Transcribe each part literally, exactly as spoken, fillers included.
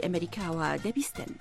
ئەمریکاوە دەبیستن.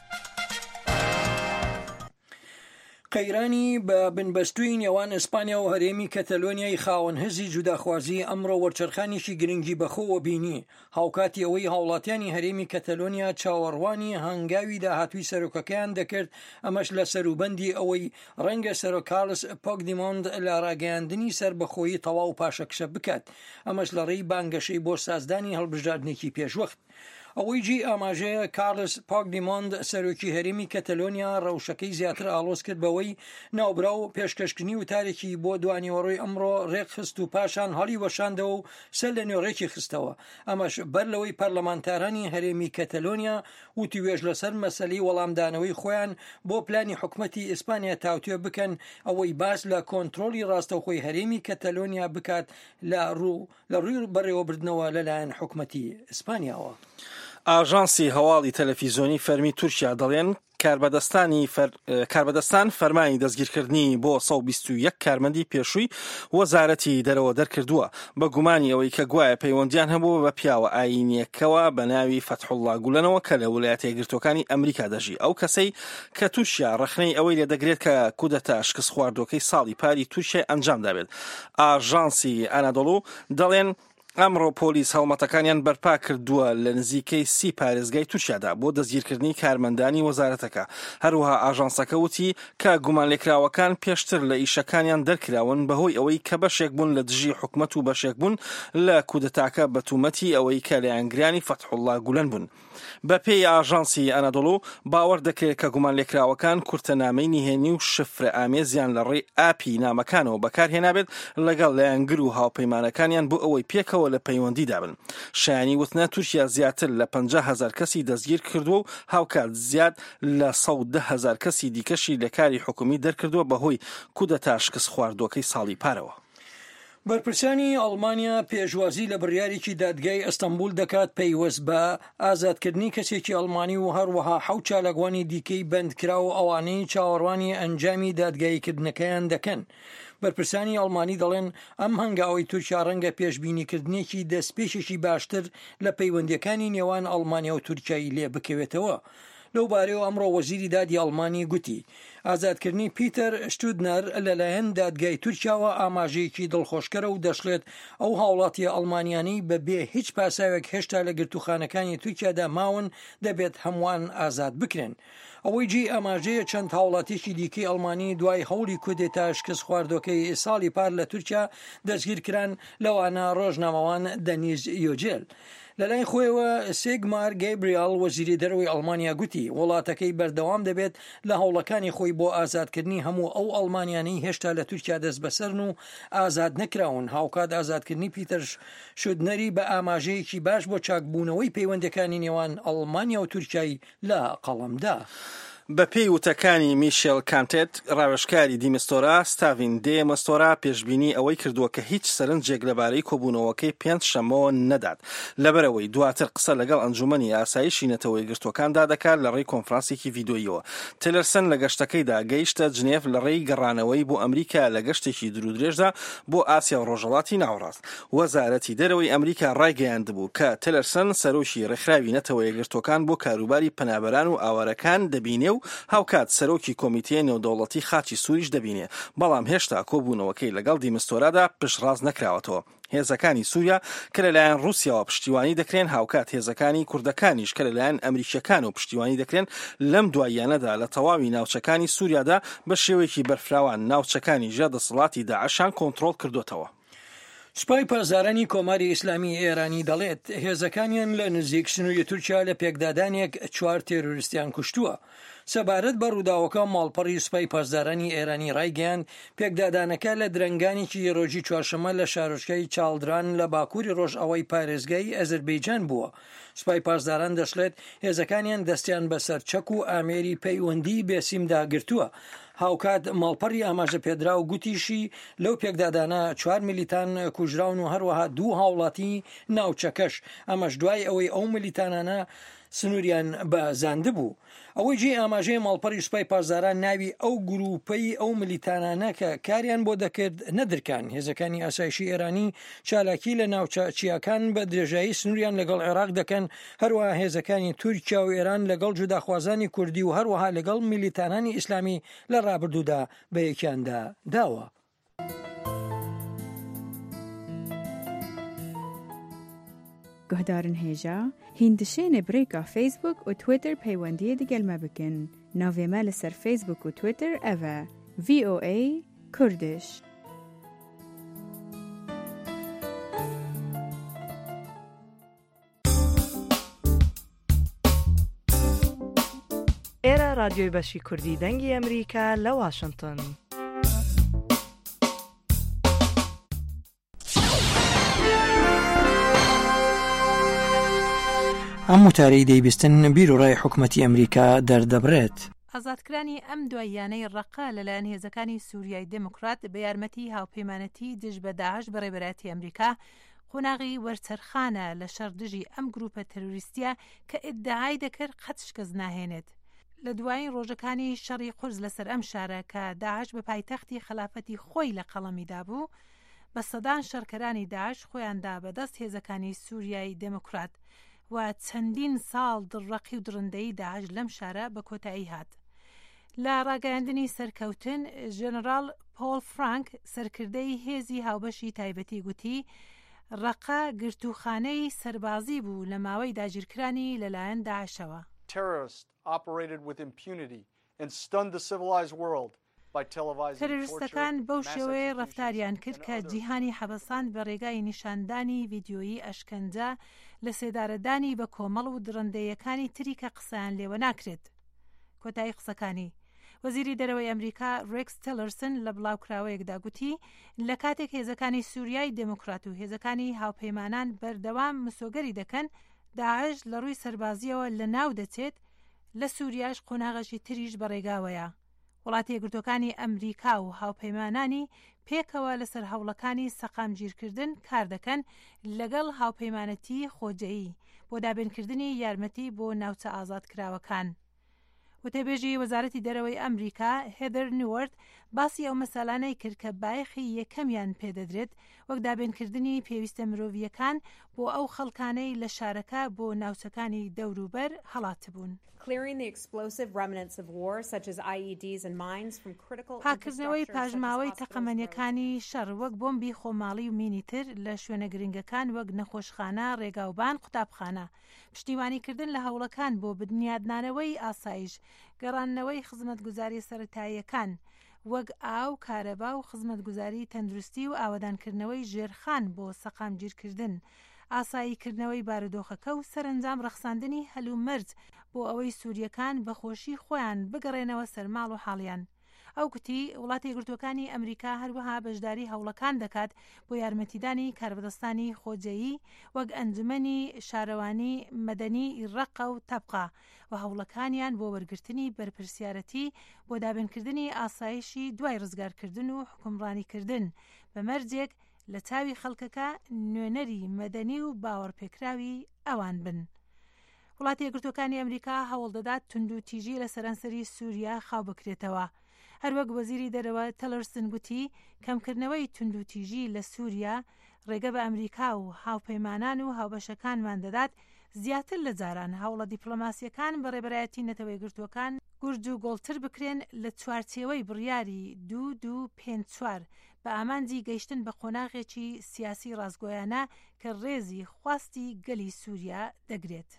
قەیرانی بە بنبەستووی نێوان ئیسپانیا و هەرێمی کەتەلۆنیای خاوەن هەزی جوداخوازی ئەمڕۆ وەرچەرخانێکی گرنگی بەخۆوە بینی هاوکاتی ئەوەی هاوڵاتیانی هەرێمی کەتەلۆنیا چاوەڕوانی هەنگاوی داهاتووی سەرۆکەکەیان دەکرد ئەمەش لە سەروبەندی ئەوەی ڕەنگە سەرۆک کارلس پۆگدیمۆند لە ڕاگەیاندنی سەربەخۆیی تەواو پاشەکشە بکات ئەمەش لە ڕێی بانگەشەی بۆ سازدانی هەڵبژاردنێکی پێشوەخت. ئەوەی جی ئاماژەیە کارلس پۆگدیمۆند سەرۆکی هەرێمی کەتەلۆنیا ڕەوشەکەی زیاتر ئالۆز کرد بەوەی ناوبرا و پێشکەشکردنی وتارێکی بۆ دوانیوەڕۆی ئەمڕۆ ڕێک خست و پاشان هەڵی وەشاندەوە و سەر لە نوێڕێکی خستەوە ئەمەش بەر لەوەی پەرلەمانتارانی هەرێمی کەتەلۆنیا وتی وێژ لەسەر مەسەلەی وەڵامدانەوەی خۆیان بۆ پلانی حکومەتی ئیسپانیا تاوتوێ بکەن ئەوەی باس لە کۆنتڕۆلی ڕاستەوخۆی هەرێمی کەتەلۆنیا بکات لە ڕوو لە ڕووی بەڕێوەبردنەوە لەلایەن حکومەتی ئیسپانیاوە. ئاژانسی هەواڵی تەلەڤیزیۆنی فەرمی تورکیا دەڵێن کاربەدەستانی کاربەدەستان فەرمانی دەستگیرکردنی بۆ سەد و بیست و یەک کارمەندی پێشووی وەزارەتی دەرەوە دەرکردووە بە گومانی ئەوەی کە گوایە پەیوەندیان هەبوو بە پیاوە ئاینیەکەوە بە ناوی فەتحوڵڵا گولەنەوە کە لە ویلایەتە یەکگرتووەکانی ئەمریکا دەژی ئەو کەسەی کە تورکیا ڕەخنەی ئەوەی لێ دەگرێت کە کودەتا شکست خواردوەکەی ساڵی پاری تورکیا ئەنجام دابێت. ئاژانسی ئانادۆڵو دەڵێن ئەمڕۆ پۆلیس هەڵمەتەکانیان بەرپا کردووە لە نزیکەی سی پارێزگای تورکیادا بۆ دەستگیرکردنی کارمەندانی وەزارەتەکە. هەروەها ئاژانسەکە وتی کە گومان لێکراوەکان پێشتر لە ئیشەکانیان دەرکراون بەهۆی ئەوەی کە بەشێک بوون لە دژی حکومەت و بەشێک بوون لە کودەتاکە بە تومەتی ئەوەی کە لایەنگرانی فەتحوڵڵا گولەن بوون. بە پێی ئاژانسی ئەنادۆڵو باوەڕ دەکرێت کە گومان لێکراوەکان کورتەنامەی نهێنی و شفرە ئامێزیان لە ڕێی ئاپی نامەکانەوە بەکارهێنابێت لەگەڵ لایەنگر و هاوپەیمانەکانیان بۆ ئەوەی پێکەوە لە پەیوەندی دابن. شایانی وتنە تورکیا زیاتر لە پەنجا هەزار کەسی دەستگیر کردووە و هاوکات زیاد لە سەد و دە هەزار کەسی دیکەشی لە کاری حکومی دەرکردووە بەهۆی کودەتا شکست خواردوەکەی ساڵی پارەوە. بەرپرسانی ئەڵمانیا پێشوازی لە بڕیارێکی دادگای ئەستەمبول دەکات پەیوەست بە ئازادکردنی کەسێکی ئەڵمانی و هەروەها حەوت چالەگوانی دیکەی بەندکرا و ئەوانەی چاوەڕوانی ئەنجامی دادگاییکردنەکەیان دەکەن. بەرپرسانی ئەڵمانی دەڵێن ئەم هەنگاوی تورکیا ڕەنگە پێشبینیکردنێکی دەستپێشێکی باشتر لە پەیوەندیەکانی نێوان ئەڵمانیا و تورکیای لێ بکەوێتەوە. لەو بارەوە ئەمڕۆ وەزیری دادی ئەڵمانی گوتی ئازادکردنی پیتەر شتودنەر لەلایەن دادگای تورکیاوە ئاماژەیەکی دڵخۆشکەرە و دەشڵێت ئەو هاوڵاتی ئەڵمانیانی بەبێ هیچ پاساوێک هێشتا لە گرتوخانەکانی تورکیادا ماون دەبێت هەمووان ئازاد بکرێن. ئەوەی جی ئاماژەیە چەند هاوڵاتیشی دیکەی ئەڵمانی دوای هەوڵی کودێتا شکست خواردوەکەی ساڵی پار لە تورکیا دەستگیرکران لەوانە ڕۆژنامەوان دەنیز یۆجێل. لەلای خۆیەوە سێگمار گەیبریال وەزیری دەرەوەی ئەڵمانیا گوتی وڵاتەکەی بەردەوام دەبێت لە هەوڵەکانی خۆی بۆ ئازادکردنی هەموو ئەو ئەڵمانیانەی هێشتا لە تورکیا دەست بەسەرن و ئازاد نەکراون. هاوکات ئازادکردنی پیتەر شودنەری بە ئاماژەیەکی باش بۆ چاکبوونەوەی پەیوەندەکانی نێوان ئەڵمانیا و تورکیای لە قەڵەمدا. بە پێی وتەکانی میشێل کانتێت ڕاوێژکاری دیمەستۆرا ستاڤین دێ مەستۆرا پێشبینی ئەوەی کردووە کە هیچ سەرنجێک لەبارەی کۆبوونەوەکەی پێنج شەمەوە نەدات لەبەرەوەی دواتر قسە لەگەڵ ئەنجومەنی ئاسایشی نەتەوەی گرتوەکاندا دەکات لە ڕێی کۆنفرانسێکی ڤیدۆییەوە. تیلەرسن لە گەشتەکەیدا گەیشتە جنێڤ لە ڕێی گەڕانەوەی بۆ ئەمریکا لە گەشتێکی درودرێژدا بۆ ئاسیا و ڕۆژهەڵاتی ناوەڕاست. وەزارەتی دەرەوەی ئەمریکا ڕایگەیاندبوو کە تیلەرسن سەرۆکی ڕێکخراوی نەتەوەی گرتوەکان بۆ کاروباری پەنابەران و ئاوارەکان دەبینێ و هاوکات سەرۆکی کۆمیتەیە نێودەوڵەتی خاچی سووریش دەبینێ بەڵام هێشتا کۆبوونەوەکەی لەگەڵ دیمەستۆرادا پشتڕاست نەکراوەتەوە. هێزەکانی سووریا کە لەلایەن رووسیاوە پشتیوانی دەکرێن هاوکات هێزەکانی کوردەکانیش کە لەلایەن ئەمریکیەکان و پشتیوانی دەکرێن لەم دواییانەدا لە تەواوی ناوچەکانی سووریادا بە شێوەیەکی بەرفراوان ناوچەکانی ژە دەسەڵاتی داعشان کۆنتڕۆڵ کردوتەوە. سوپای پازارانی کۆماری ئیسلامی ئێرانی دەڵێت هێزەکانیان لە نزیک سنووری تورکیا لە پێکدادانێک چوار تێرۆریستیان کوشتووە. سەبارەت بە ڕووداوەکە ماڵپەڕی سوپای پاسدارانی ئێرانی ڕایگەیاند پێکدادانەکە لە درەنگانێکی ڕۆژی چوارشەمە لە شارۆچکەی چاڵدران لە باکووری ڕۆژئەوەی پارێزگای ئەزەربەیجان بووە. سوپای پاسداران دەشڵێت هێزەکانیان دەستیان بەسەر چەک و ئامێری پەیوەندی بێسیمدا گرتووە. هاوکات ماڵپەڕی ئاماژە پێدرا و گوتیشی لەو پێکدادانە چوار میلیتان کوژراون و هەروەها دوو هاوڵاتی ناوچەکەش ئەمەش دوای ئەوەی ئەو میلیتانانە سنووریان بەزاندە بوو. ئەوەی جێ ئاماژەی ماڵپەڕی سوپای پاسداران ناوی ئەو گروپەی ئەو ملیتانانە کە کاریان بۆ دەکرد نەدرکان. هێزەکانی ئاسایشی ئێرانی چالاکی لە ناوچەچیەکان بە درێژایی سنووریان لەگەڵ عێراق دەکەن، هەروەها هێزەکانی تورکیا و ئێران لەگەڵ جوداخوازانی کوردی و هەروەها لەگەڵ ملیتانانی ئیسلامی لە ڕابردوودا بە یەکیاندا داوە. گهدارن هێژا هیندشێنە برێکا فیسبوک و تویتر پەیوەندیە دەگەلمە بکەن. ناوێمە لەسەر فیسبوک و تویتر ئەڤە ڤی ئۆ ئەی کوردش. ئێرە رادیۆی بەشی کوردی دەنگی ئەمریکا لە واشنگتن. ئەم وتارەی دەیبستن بیر و ڕای حکوومەتی ئەمریکا دەردەبرێت. ئازادکرانی ئەم دواییانەی ڕەقا لەلایەن هێزەکانی سووریای دموکرات بە یارمەتی هاوپەیمانەتی دژ بە داعش بەڕێوەبەرەتی ئەمریکا قۆناغی وەرچەرخانە لە شەردژی ئەم گروپە تەروریستیە کە ئیدعای دەکرد قەت شکەس ناهێنێت. لە دوایین ڕۆژەکانی شەڕی قورس لەسەر ئەم شارە کە داعش بە پایتەختی خلافەتی خۆی لە قەڵەمیدا بوو، بە سەدان شەڕکەرانی داعش خۆیاندا بەدەست هێزەکانی سووریای دموکرات و چەندین ساڵ دڕەقی و درندەی داعش لەم شارە بە کۆتایی هات. لە ڕاگەیاندنی سەرکەوتن، ژێنەڕاڵ پۆل فرانک سەرکردەی هێزی هاوبەشی تایبەتی گوتی ڕەقا گرتوخانەی سەربازی بوو لە ماوەی داگیرکرانی لەلایەن داعشەوە. تەرۆریستەکان بەو شێوەیە ڕەفتاریان کرد کە جیهانی حەبەسان بە ڕێگای نیشاندانی ڤیدیۆیی ئەشکەنجە لە سێدارەدانی بە کۆمەڵ و درڕندەیەکانی تری کە قسەیان لێوە ناکرێت. کۆتایی قسەکانی وەزیری دەرەوەی ئەمریکا ڕێکس تیلەرسن لە بڵاوکراوەیەکدا گوتی لە کاتێک هێزەکانی سووریای دموکرات و هێزەکانی هاوپەیمانان بەردەوام مسۆگەری دەکەن داعش لە ڕووی سەربازیەوە لە ناو دەچێت، لە سووریاش قۆناغەشی تریش بەڕێگاوەیە. وڵاتی یەکگرتوەکانی ئەمریکا و هاوپەیمانانی پێکەوە لەسەر هەوڵەکانی سەقامگیرکردن کار دەکەن لەگەڵ هاوپەیمانەتی خۆجەیی بۆ دابینکردنی یارمەتی بۆ ناوچە ئازادکراوەکان. وتەبێژی وەزارەتی دەرەوەی ئەمریکا هێدەر نیوەرد باسی ئەو مەسالانەی کرد کە بایەخی یەکەمیان پێدەدرێت وەک دابینکردنی پێویستە مرۆڤیەکان بۆ ئەو خەڵکانەی لە شارەکە بۆ ناوچەکانی دەوروبەر هەڵاتبوون. پاکردنەوەی پاژماوەی تەقەمەنیەکانی شەڕ وەک بۆمبی خۆماڵی و مینی تر لە شوێنە گرنگەکان وەک نەخۆشخانە، ڕێگاوبان، قوتابخانە، پشتیوانیکردن لە هەوڵەکان بۆ بنیادنانەوەی ئاسایش، گەڕانەوەی خزمەتگوزاری سەرەتاییەکان وەک ئاو، کارەبا و خزمەتگوزاری تەندروستی و ئاوەدانکردنەوەی ژێرخان بۆ سەقامگیرکردن، ئاساییکردنەوەی بارودۆخەکە و سەرنجام ڕەخساندنی هەلومەرج بۆ ئەوەی سووریەکان بەخۆشی خۆیان بگەڕێنەوە سەرماڵ و حاڵیان. ئەو گوتی وڵاتی یەکگرتوەکانی ئەمریکا هەروەها بەشداری هەوڵەکان دەکات بۆ یارمەتیدانی کاربەدەستانی خۆجەیی وەک ئەنجومەنی شارەوانی مەدەنی ڕەقە و تەبقا و هەوڵەکانیان بۆ وەرگرتنی بەرپرسیارەتی بۆ دابینکردنی ئاسایشی دوای ڕزگارکردن و حکومڕانیکردن بە مەرجێک لە چاوی خەڵکەکە نوێنەری مەدەنی و باوەڕپێکراوی ئەوان بن. وڵاتی یەکگرتوەکانی ئەمریکا هەوڵ دەدات توندوتیژی لە سەرانسەری سووریا خاو بکرێتەوە. هەروەک وەزیری دەرەوە تەلەرسن گوتی کەمکردنەوەی توندوتیژی لە سووریا ڕێگە بە ئەمریکا و هاوپەیمانان و هاوبەشەکانمان دەدات زیاتر لە جاران هەوڵە دیپلۆماسیەکان بە ڕێبەرایەتی نەتەوە یەکگرتوەکان گورج و گۆڵتر بکرێن لە چوارچێوەی بڕیاری دوو دوو پێنج چوار بە ئامانجی گەیشتن بە قۆناغێکی سیاسی ڕازگۆیانە کە ڕێزی خواستی گەلی سووریا دەگرێت.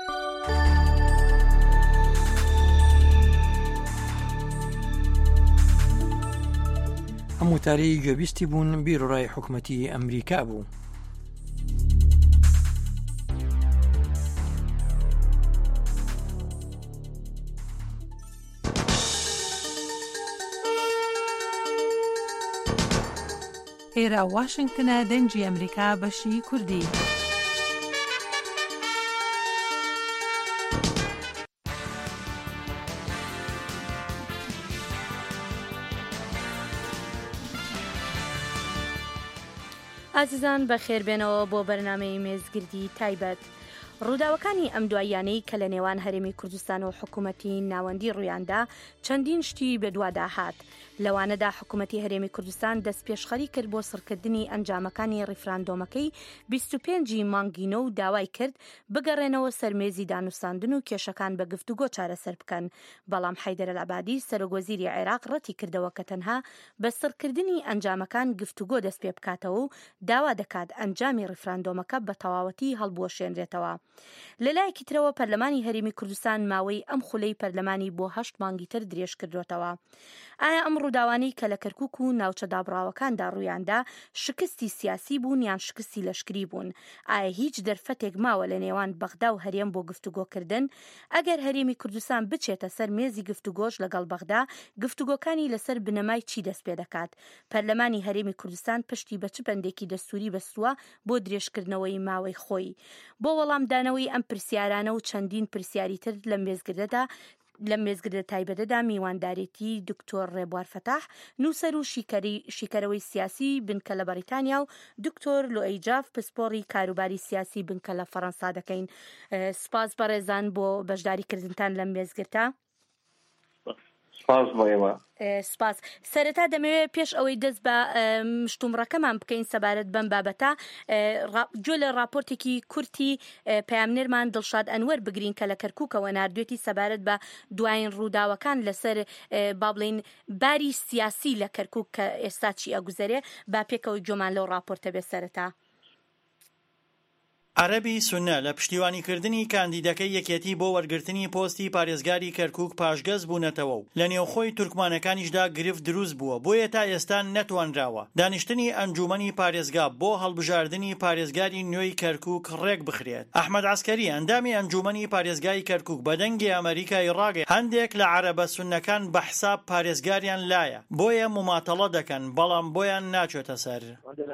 ئەم وتارەی گوێبیستی بوون بیر و ڕای حکوومەتی ئەمریکا بوو. ئێرە واشنگتنە دەنگی ئەمریکا بەشی کوردی. ئازیزان بەخێربێنەوە بۆ بەرنامەی مێزگردی تایبەت. ڕووداوەکانی ئەم دواییانەی کە لە نێوان هەرێمی کوردستان و حکوومەتی ناوەندی ڕوویاندا چەندین شتی بێدوادا هات. لەوانەدا حکوومەتی هەرێمی کوردستان دەست پێشخەری کرد بۆ سڕکردنی ئەنجامەکانی ڕیفراندۆمەکەی بیست و پێنجی مانگینە و داوای کرد بگەڕێنەوە سەرمێزی دانوستاندن و کێشەکان بە گفتوگۆ چارەسەر بکەن. بەڵام حەیدەر العەبادی سەرۆکوەزیری عێراق ڕەتی کردەوە کە تەنها بە سڕکردنی ئەنجامەکان گفتوگۆ دەست پێ بکاتەوە و داوا دەکات ئەنجامی ڕیفراندۆمەکە بە تەواوەتی هەڵبوەشێنرێتەوە. لەلایەکی ترەوە پەرلەمانی هەرێمی کوردستان ماوەی ئەم خولەی پەرلەمانی بۆ هەشت مانگی تر درێژ کردوێتەوە. ئایا ئەم ڕووداوانەی کە لە کەرکووک و ناوچە دابڕاوەکاندا ڕوویاندا شکستی سیاسی بوون یان شکستی لەشکری بوون؟ ئایا هیچ دەرفەتێک ماوە لە نێوان بەغدا و هەرێم بۆ گفتوگۆکردن؟ ئەگەر هەرێمی کوردستان بچێتە سەر مێزی گفتوگۆش لەگەڵ بەغدا، گفتوگۆکانی لەسەر بنەمای چی دەست پێ دەکات؟ پەرلەمانی هەرێمی کوردستان پشتی بە چ بەندێکی دەستوری بەستووە بۆ درێژکردنەوەی ماوەی خۆی؟ بۆ وەڵامدانەوەی ئەم پرسیارانە و چەندین پرسیاری تر لە مێزگردەدا لە مێزگردە تایبەتەدا میواندارێتی دکتۆر ڕێبوار فەتاح، نووسەر و شیکەرەوەی سیاسی بنکە لە بەریتانیا و دکتۆر لۆئەیجاف پسپۆڕی کاروباری سیاسی بنکە لە فەڕەنسا دەکەین. سپاس بەڕێزان بۆ بەشداریکردنتان لەم مێزگرتە. سپاس. سەرەتا دەمەوێت پێش ئەوەی دەست بە مشتومڕەکەمان بکەین سەبارەت بەم بابەتە، گوێ لە راپۆرتێکی کورتی پەیامنێرمان دڵشاد ئەنوەر بگرین کە لە کەرکووکەوە ناردوێتی سەبارەت بە دوایین ڕووداوەکان لەسەر با بڵێن باری سیاسی لە کەرکووک کە ئێستا چی ئەگوزەرێ. با پێکەوەی گۆمان لەو راپۆرتە بێ سەرەتا. عەرەبی سونە لە پشتیوانیکردنی کاندیدەکەی یەکێتی بۆ وەرگرتنی پۆستی پارێزگاری کەرکووک پاشگەز بوونەتەوە و لە نێوخۆی تورکمانەکانیشدا گرفت دروست بووە، بۆیە تا ئێستا نەتوانراوە دانیشتنی ئەنجومەنی پارێزگا بۆ هەڵبژاردننی پارێزگاری نوێی کەرکووک ڕێک بخرێت. ئەحمەد عەسکەری ئەندامی ئەنجومەنی پارێزگای کەرکووک بە دەنگی ئەمریکای ڕاگەی هەندێک لە عەرەبە سونەکان بە حساب پارێزگاریان لایە، بۆیە مماتەڵە دەکەن بەڵام بۆیان ناچێتە سەر.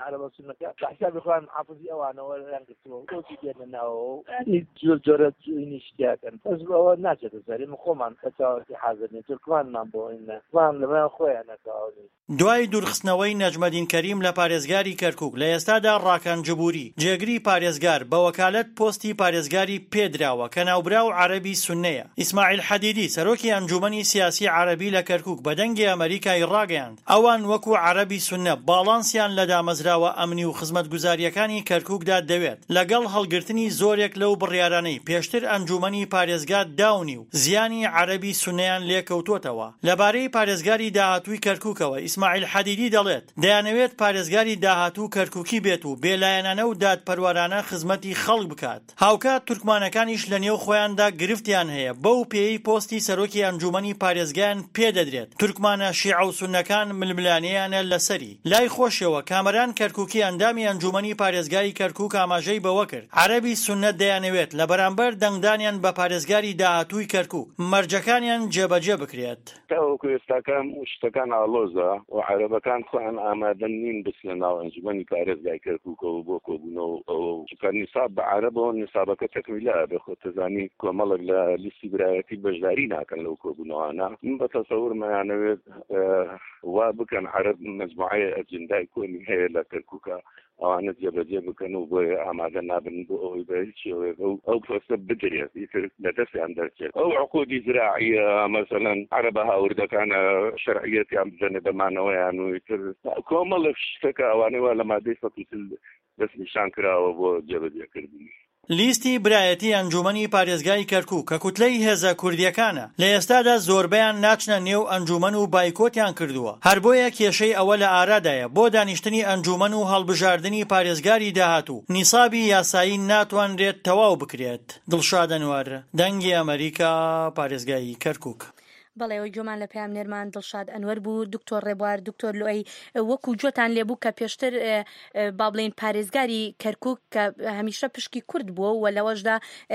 زۆر جۆرە نیشتیاکەن بەس ئەوە ناچێتە سەری خۆمان کەچاوەتی حازرنی تورکمانمان بۆ ئینەمان لەمە خۆیان نەکاوی. دوای دوورخستنەوەی نەجمەدین کەریم لە پارێزگاری کەرکووک لە ئێستادا ڕاکان جبوری جێگری پارێزگار بە وەکالەت پۆستی پارێزگاری پێدراوە کە ناوبراو عەرەبی سونەیە. ئیسماعیل حەدیدی سەرۆکی ئەنجومەنی سیاسی عەرەبی لە کەرکووک بە دەنگی ئەمریکای ڕاگەیاند ئەوان وەکو عەرەبی سونە باڵانسیان لە دامەزراوە ئەمنی و خزمەتگوزاریەکانی کەرکووکدا دەوێت لەگەڵ هەڵگرتنی زۆرێک لەو بڕیارانەی پێشتر ئەنجومەنی پارێزگا داونی و زیانی عەرەبی سونەیان لێکەوتوتەوە. لەبارەی پارێزگاری داهاتووی کەرکووکەوە ئیسماعیل حەدیدی دەڵێت دەیانەوێت پارێزگاری داهاتوو کەرکووکی بێت و بێلایەنانە و دادپەروەرانە خزمەتی خەڵک بکات. هاوکات تورکمانەکانیش لە نێو خۆیاندا گرفتیان هەیە بەو پێی پۆستی سەرۆکی ئەنجومەنی پارێزگایان پێدەدرێت. تورکمانە شیعە و سونەکان ململانەیانە لەسەری. لای خۆشەوە کامەران کەرکووکی ئەندامی ئەنجومەنی پارێزگای کەرکووک ئاماژەی بەوە کرد عەرەبی سونەت دەیانەوێت لە بەرامبەر دەنگدانیان بە پارێزگاری داهاتووی کەرکووک مەرجەکانیان جێبەجێ بکرێت. تاوەکو ئێستاکان شتەکان ئاڵۆزە و عەرەبەکان خۆیان ئامادە نین بچنە ناو ئەنجومەنی پارێزگای کەرکووکەوە بۆ کۆبوونەوە ئەو چکە نیساب بە عەرەبەوە نیسابەکە تەکمیلە بێ خۆ تەزانی کۆمەڵێک لە لیستی برایەتی بەشداری ناکەن لەو کۆبوونەوەانە. من بە تەسەورمەیانەوێت وا بکەن عەرەب مەجموعەیە ئەجندای کۆنی هەیە لە کەرکووکە ئەوانە جێبەجێ بکەن و بۆیە ئامادە نابن بۆ ئەوەی بە هیچیەوە ئەو پۆستە بدرێت ئیتر لە دەستیان دەرچێت. ئەو عقودی زراعیە مەسەلەن عەرەبە هاوردەکانە شەرعیەتیان بزەنێ بەمانەوەیان و ئیتر کۆمەڵێک شتەکە ئەوانەوە لە مادەی سەد و سل دەست نیشان کراوە بۆ جێبەجێکردنی. لیستی برایەتی ئەنجومەنی پارێزگای کەرکووک کە کوتلەی هێزە کوردیەکانە لە ئێستادا زۆربەیان ناچنە نێو ئەنجومەن و بایکۆتیان کردووە. هەر بۆیە کێشەی ئەوە لە ئارادایە بۆ دانیشتنی ئەنجومەن و هەڵبژاردننی پارێزگاری داهاتوو نیسابی یاسایی ناتوانرێت تەواو بکرێت. دڵشاد ئەنوەر، دەنگی ئەمریکا، پارێزگای کەرکووک. بەڵێەوەی گوێمان لە پەیامنێرمان دڵشاد ئەنوەر بوو. دکتۆر ڕێبوار، دکتۆر لۆی، وەکو جۆتان لێبوو کە پێشتر با بڵێن پارێزگاری کەرکووک کە هەمیشە پشکی کورد بووە و لەوەشدا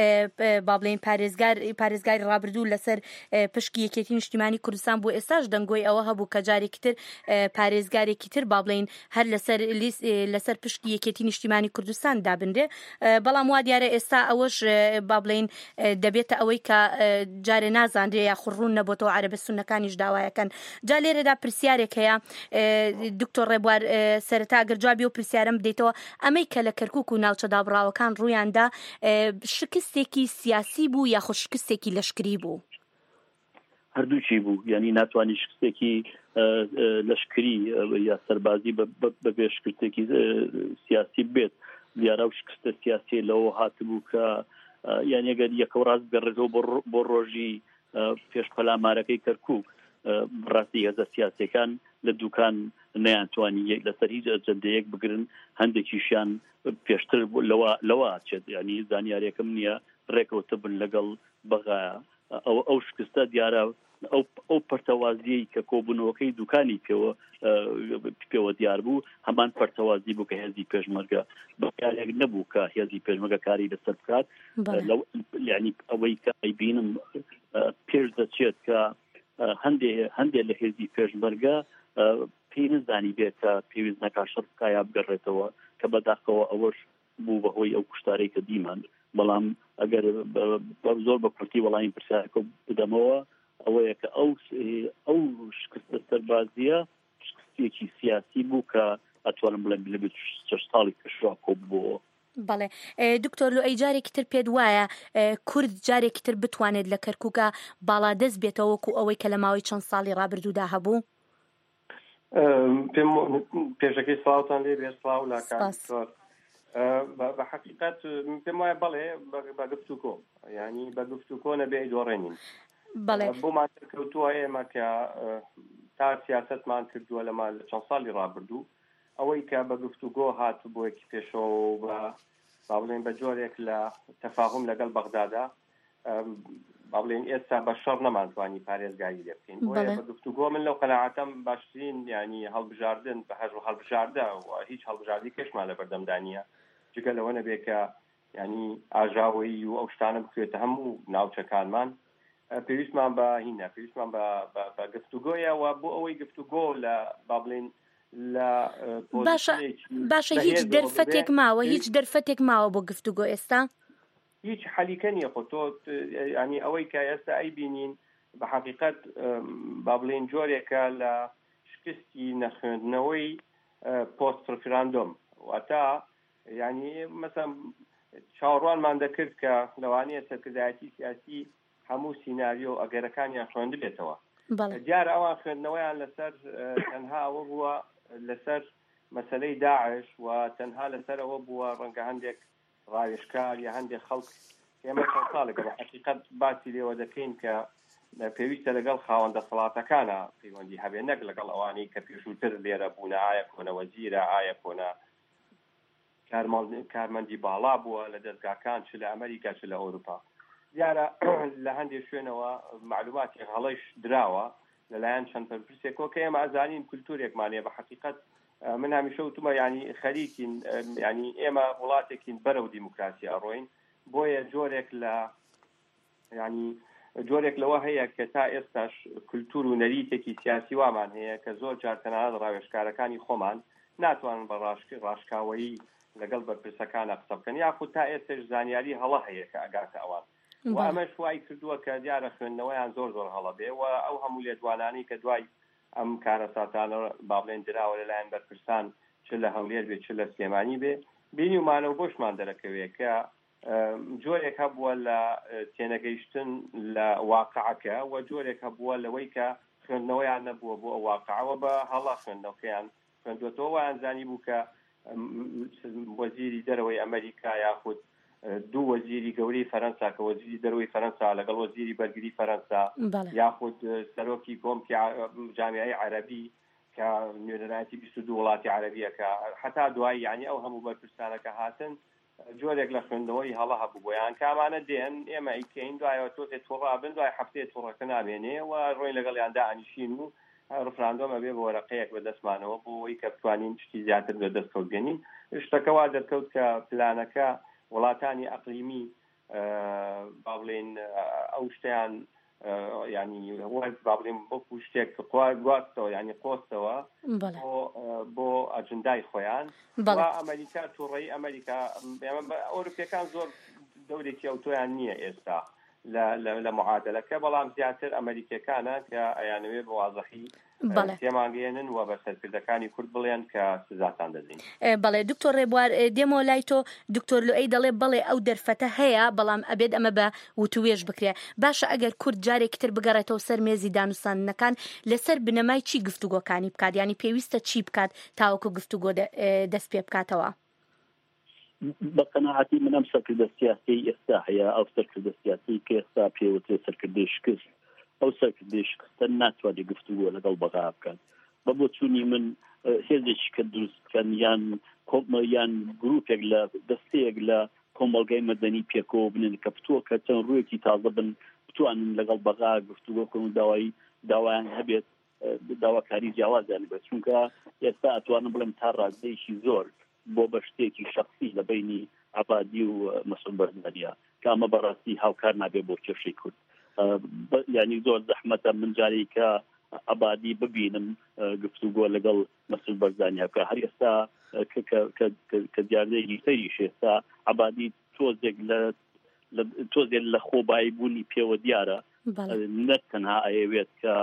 با بڵێن پارێزگار پارێزگاری ڕابردوو لەسەر پشکی یەکێتی نیشتیمانی کوردستان بوو. ئێستاش دەنگۆی ئەوە هەبوو کە جارێکی تر پارێزگارێکی تر با بڵێن هەر لەسەر لەسەر پشکی یەکێتی نیشتیمانی کوردستان دابنرێ. بەڵام وا دیارە ئێستا ئەوەش با بڵێن دەبێتە ئەوەی کە جارێ نازانرێ یا خوڕون نەبووەوە عەرەبە سوننەکانیش داوایەکەن. جا لێرەدا پرسیارێک هەیە دکتۆر ڕێبوار سەرەتا ئەگەر جوابی و پرسیارم بدەیتەوە، ئەمەی کە لە کەرکووک و ناوچە دابڕاوەکان ڕوویاندا شکستێکی سیاسی بوو یاخود شکستێکی لەشکری بوو؟ هەردووچی بوو، یعنی ناتوانانی شکستێکی لەشکری یا سەربازی بەبێ شکستێکی سیاسی بێت. دیارە و شکستە سیاسی لەوە هاتبوو کە یان ئەگەر یەکەو ڕاست گەڕێتەوە بۆ ڕۆژی پێشپەلامارەکەی کەرکووک، ڕاستی هێزە سیاسەکان لە دووکان نەیانتوانی لەسەر هیچ ئەجەندەیەک بگرن، هەندێکیشیان پێشتر لەوە چێت، ینی زانیاریەکەم نییە ڕێکەوتە بن لەگەڵ بەغایە. ئەو شکستە دیارە ئەو پەرتەوازیی کە کۆبوونەوەکەی دوکانی پێوە پێوە دیار بوو، هەمان پەرتەوازی بوو کە هێزی پێشمەرگە بەکارێک نەبوو کە هێزی پێشمەرگە کاری لەسەر بکات. یعنی ئەوەی کە ئەیبینم پێش دەچێت کە هەندێک لە هێزی پێشمەرگە پێی نزانی بێت کە پێویست نەکا شەڕ بکایە بگەڕێتەوە، کە بەداخەوە ئەوەش بوو بەهۆی ئەو کوشتارەی کە دیمان. بەڵام ئەگەر زۆر بە کورتی وەڵامی پرسیارەکە بدەمەوە، ئەوەیە کە ئەو شکستە سەربازیە شکستێکی سیاسی بوو کە ئەتوانم بڵێم لە چەش ساڵی پێشوا کۆبووەوە. بەڵێ دکتۆر، لۆ ئەی جارێکی تر پێت وایە کورد جارێکی تر بتوانێت لە کەرکووکە باڵا دەست بێتەوە وەکو ئەوەی کە لە ماوەی چەند ساڵی ڕابردوودا هەبوو؟ پێم پێشەکەی سڵاوتان لێ بێ سڵاو لاکان بە حقیقت پێم وایە بەڵێ بە گفتوکۆ، ینی بە گفتوکۆ نەبێ دۆڕێنین. بۆمان کەوتووە ئێمە کە تا سیاستمان کردووە لە مال چەند ساڵی ڕابردوو، ئەوەی کە بە گفتوگۆ هات بۆیەکی پێشەوە بە با بڵێن بە جۆرێک لە تەفاهم لەگەڵ بەغدادا، با بڵێن ئێستا بە شەڕ نەمانتوانی پارێزگایی لێ بکەین. بۆیە بە گفتوگۆ من لەو قەناعەتەم باشترین ینی هەڵبژاردن بە هەژ و هەڵبژاردە و هیچ هەڵبژاردی کەشمان لە بەردەمدانیە، جگە لەوە نەبێ کە ینی ئاژاوی و ئەو شتانە بکرێتە هەموو ناوچەکانمان. پێویستمان بە هینە، پێویستمان بە گفتوگۆیە و بۆ ئەوەی گفتوگۆ لە با بڵێن لە باشە هیچ دەرفەتێک ماوە هیچ دەرفەتێک ماوە بۆ گفتوگۆ ئێستا؟ هیچ حەلیکە نییە. خۆ تۆ ینی ئەوەی کە ئێستا ئەی بینین بە حەقیقەت با بڵێن جۆرێکە لە شکستی نەخوێندنەوەی پۆست ڕفراندۆم، واتە ینی مەسەڵەن چاوەڕوانمان دەکرد کە لەوانەیە سەرکردایەتی سیاسی هەموو سیناریۆ ئەگەرەکانیان خوێند بێتەوە. دیارە ئەوان خوێندنەوەیان لەسەر تەنها ئەوە بووە لەسەر مەسەلەی داعش و تەنها لەسەر ئەوە بووە ڕەنگە هەندێک ڕاوێژکار یا هەندێک خەڵک ئێمە چەند ساڵێکە بە حەقیقەت باسی لێوە دەکەین کە پێویستە لەگەڵ خاوەندە سەڵاتەکانە پەیوەندی هەبێ، نەک لەگەڵ ئەوانەی کە پێشووتر لێرە بوونە، ئایا کۆنە وەزیرە، ئایا کۆنە کارمەندی باڵا بووە لە دەستگاکان چ لە ئەمریکا چ لە ئەوروپا. دیارە لە هەندێک شوێنەوە معلوماتی هەڵەش دراوە لەلایەن چەند پرسێکەوە کە ئێمە ئازانین کولتورێکمانەیە. بە حەقیقەت من هەمیشە وتمە ینی خەریکین، ینی ئێمە وڵاتێکین بەرەو دیموکراسی ئەڕۆین، بۆیە جۆرێک لە ینی جۆرێک لەوە هەیە کە تا ئێستاش کولتور و نەریتێکی سیاسی وامان هەیە کە زۆر جار تەنانەت ڕاوێژکارەکانی خۆمان ناتوانن بە ڕاشکاوایی لەگەڵ بەرپرسەکانە قسە بکەن، یاخود تا ئێستش زانیاری هەڵە هەیە کە ئەگاتە ئەوان. و ئەمەش وای کردووە کە دیارە خوێندنەوەیان زۆر زۆر هەڵە بێ و ئەو هەموو لێدوانانی کە دوای ئەم کارە ساتانە با بڵێن دراوە لەلایەن بەرپرسان چ لە هەولێر بێ چ لە سلێمانی بێ، بینی ومانەوە بۆشمان دەرەکەوێت کە جۆرێک هەبووە لە تێنەگەیشتن لە واقعەکە و جۆرێک هەبووە لەوەی کە خوێندنەوەیان نەبووە بۆ ئەو واقعەوە بە هەڵا خوێندنەوەکەیان خوێندوێتەوە. ویان زانی بوو کە وەزیری دەرەوەی ئەمریکا یاخود دوو وەزیری گەورەی فەرەنسا کە وەزیری دەرەوەی فەرەنسا لەگەڵ وەزیری بەرگری فەرەنسا یاخود سەرۆکی کۆمکی جامیعەی عەرەبی کە نوێنەرایەتی بیست و دوو وڵاتی عەرەبیەکە هەتا دوای یعنی ئەو هەموو بەرپرسانەکە هاتن جۆرێک لە خوێندنەوەی هەڵە هەبوو بۆیان کامانە دێن ئێمە ئیکەین دوایەوە تۆ تێ تۆڕابن دوای هەفتەیە تۆڕەکە نامێنێ و ڕۆی لەگەڵیاندا ئەنیشین و ڕفراندۆمە بێ بە وەرەقەیەک بەدەستمانەوە بۆ ئەوەی کە بتوانین شتی زیاتر بەدەستکەوت بێنین. شتەکەوا دەرکەوت کە پلانەکە وڵاتانی ئەقلیمی با بڵێن ئەو شتیان ینی با بڵێن بۆ شتێک گواستەوە ینی قۆستەوە بۆ ئەجندای خۆیان و ئەمریکا تووڕێی ئەمریکا ئەوروپیەکان زۆر دەورێکی ئەوتۆیان نییە ئێستا لە معادلەکە بەڵام زیاتر ئەمریکەکانە کە ئەیانوێ بەوازەحی تێمانگەێنن و بە سەرکردەکانی کورد بڵێن کە سزاتان دەدەین. بەڵێ دکتۆر ڕێبوار دێمەوە لای تۆ دکتۆر لوئی دەڵێ بەڵێ ئەو دەرفەتە هەیە بەڵام ئەبێت ئەمە بە وتوێژ بکرێ. باشە ئەگەر کورد جارێکی تر بگەڕێتەوە سەر مێزی دانوستانەکان لەسەر بنەمای چی گفتوگۆکانی بکات، ینی پێویستە چی بکات تاوەکو گفتوگۆ دەست پێ بکاتەوە؟ بەقەناعەتی منم سەرکردە سیاسی ئێستا هەیە ئەو سەرکردە سیاسی کە ئێستا پێوترێ سەرکردەی شکست ئەو سەرکردەی شکستە ناتوانێت گفتوگۆ لەگەڵ بەغا بکەن. بە بۆ چوونی من هێزێکی کە دروست بکەن یان یان گروپێک لە دەستەیەک لە کۆمەڵگەی مەدەنی پێکەوە بنن کە بتووە کە چەند ڕوویەکی تازە بن بتوانن لەگەڵ بەغا گفتوگۆ کەن و داوای داوایان هەبێت داواکاری جیاوازیان بێت، چونکە ئێستا ئەتوانم بڵێم تا ڕازەیەکی زۆر بۆ بە شتێکی شخصی لە بینی عبادی و مەسعود بەرزانیە کە ئەمە بەڕاستی هاوکار نابێت بۆ کێشەی کورد. ینی زۆر زەحمەتە من جارێک کە عبادی ببینم گفتوگۆ لەگەڵ مەسعود بەرزانیە کە هەر ئێستا کە دیاردەیەکی سەریش ئێستا عبادی تۆزێک لە تۆزێک لە خۆبایی بوونی پێوە دیارە نە تەنها ئەیەوێت کە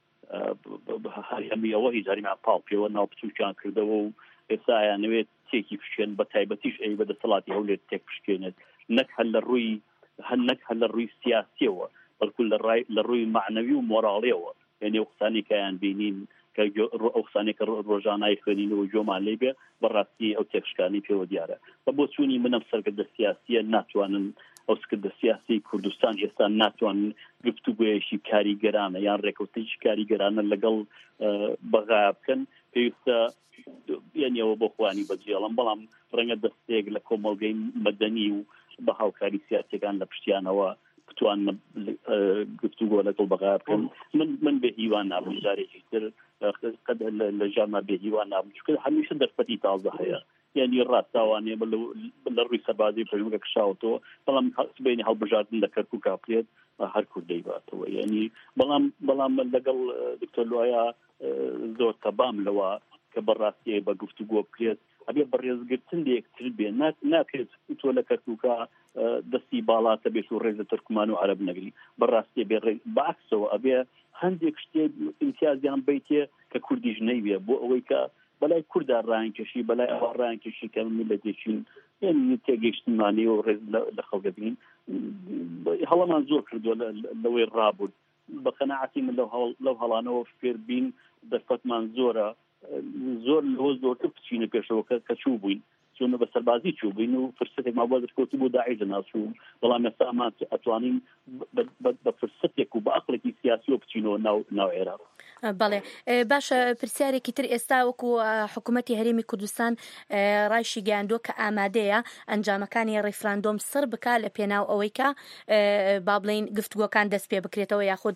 هەمی ئەوە هیزاریمان پاڵ پێوە ناو بچووکیان کردەوە و ئێستا یانەوێت تێکی پشکێن بە تایبەتیش ئەی بە دەسەڵاتی هەولێت تێک پشکێنێت نەک هەر لە ڕووی هەر نەک هەر لە ڕووی سیاسیەوە بەڵکو لە ڕووی معنەوی و مۆراڵیەوە، یعنی قسانی کەیان بینین کە ئەو قسانێک کە ڕۆژانای خوێنین و جۆمان لێ بێ بەڕاستی ئەو تێکشکانی پێوە دیارە. بە بۆ چوونی منم سەرکردە سیاسیە ناتوانن ئەو سکردە سیاسی کوردستان ئێستا ناتوانن گفتوگویەکی کاریگەرانە یان ڕێکەوتێکی کاریگەرانە لەگەڵ بەغا بکەن. پێویستە یعنی ئەوە بۆ خوانی بەجێڵم بەڵام ڕەنگە دەستێک لە کۆمەڵگەی مەدەنی و بە هاوکاری سیاسیەکان لە پشتیانەوە بتوان گفتوگۆ لەگەڵ بەغا بکەن. من من بێ هیوان نابم جارێکی تر قەد لە ژاما بێ هیوان نابم چونکە هەمیشە دەرفەتی تازە هەیە، یعنی ڕاستاوانێ لە ڕووی سەربازی پەیوەندەکە کشاوتەوە بەڵام بینی هەڵبژاردن لە کەرکووک کاپلێت هەر کوردەی باتەوە. یعنی بەڵام بەڵام لەگەڵ دکتۆر لوایە زۆر تەبام لەوە کە بەڕاستی بە گفتوگۆ بکرێت ئەبێ بەڕێزگرتن لە یەکتر بێ ناکرێت تۆ لە کەرکووکە دەستی باڵاتە بێت و ڕێزە تورکمان و عەرەب نەگری بەڕاستی بێ بەعکسەوە ئەبێ هەندێک شتێک امتیازیان بیتێ کە کوردیش نەیوێ بۆ ئەوەی کە بەلای کووردا ڕایانکێشی بەلای ئەوە ڕایانکێشی کە میلەتێکین یعنی تێگەیشتمانی و ڕێز لە خەڵکە بین هەڵەمان زۆر کردووە لەوەی ڕابوون. بە قەناعەتی من لەو هەڵانەوە فێر بین دەرفەتمان زۆرە زۆر لەوە زۆرتر بچینە پێشەوە کە چوو بووین چۆنە بە سەربازی چوو بووین و فرسەتێک مابووە دەرکەوتی بۆ داعش ناسوو بەڵام ئێستا ئەمان ئەتوانین بە فرسەتێک و بە عەقڵێکی سیاسی و بچینەوە ناو عێراق. بەڵێ باشە پرسیارێکی تر ئێستا وەکو حکوومەتی هەرێمی کوردستان ڕایشی گەیاندووە کە ئامادەیە ئەنجامەکانی ڕێفراندۆم سڕ بکا لە پێناو ئەوەی کە با بڵین گفتوگۆکان دەست پێ بکرێتەوە یاخود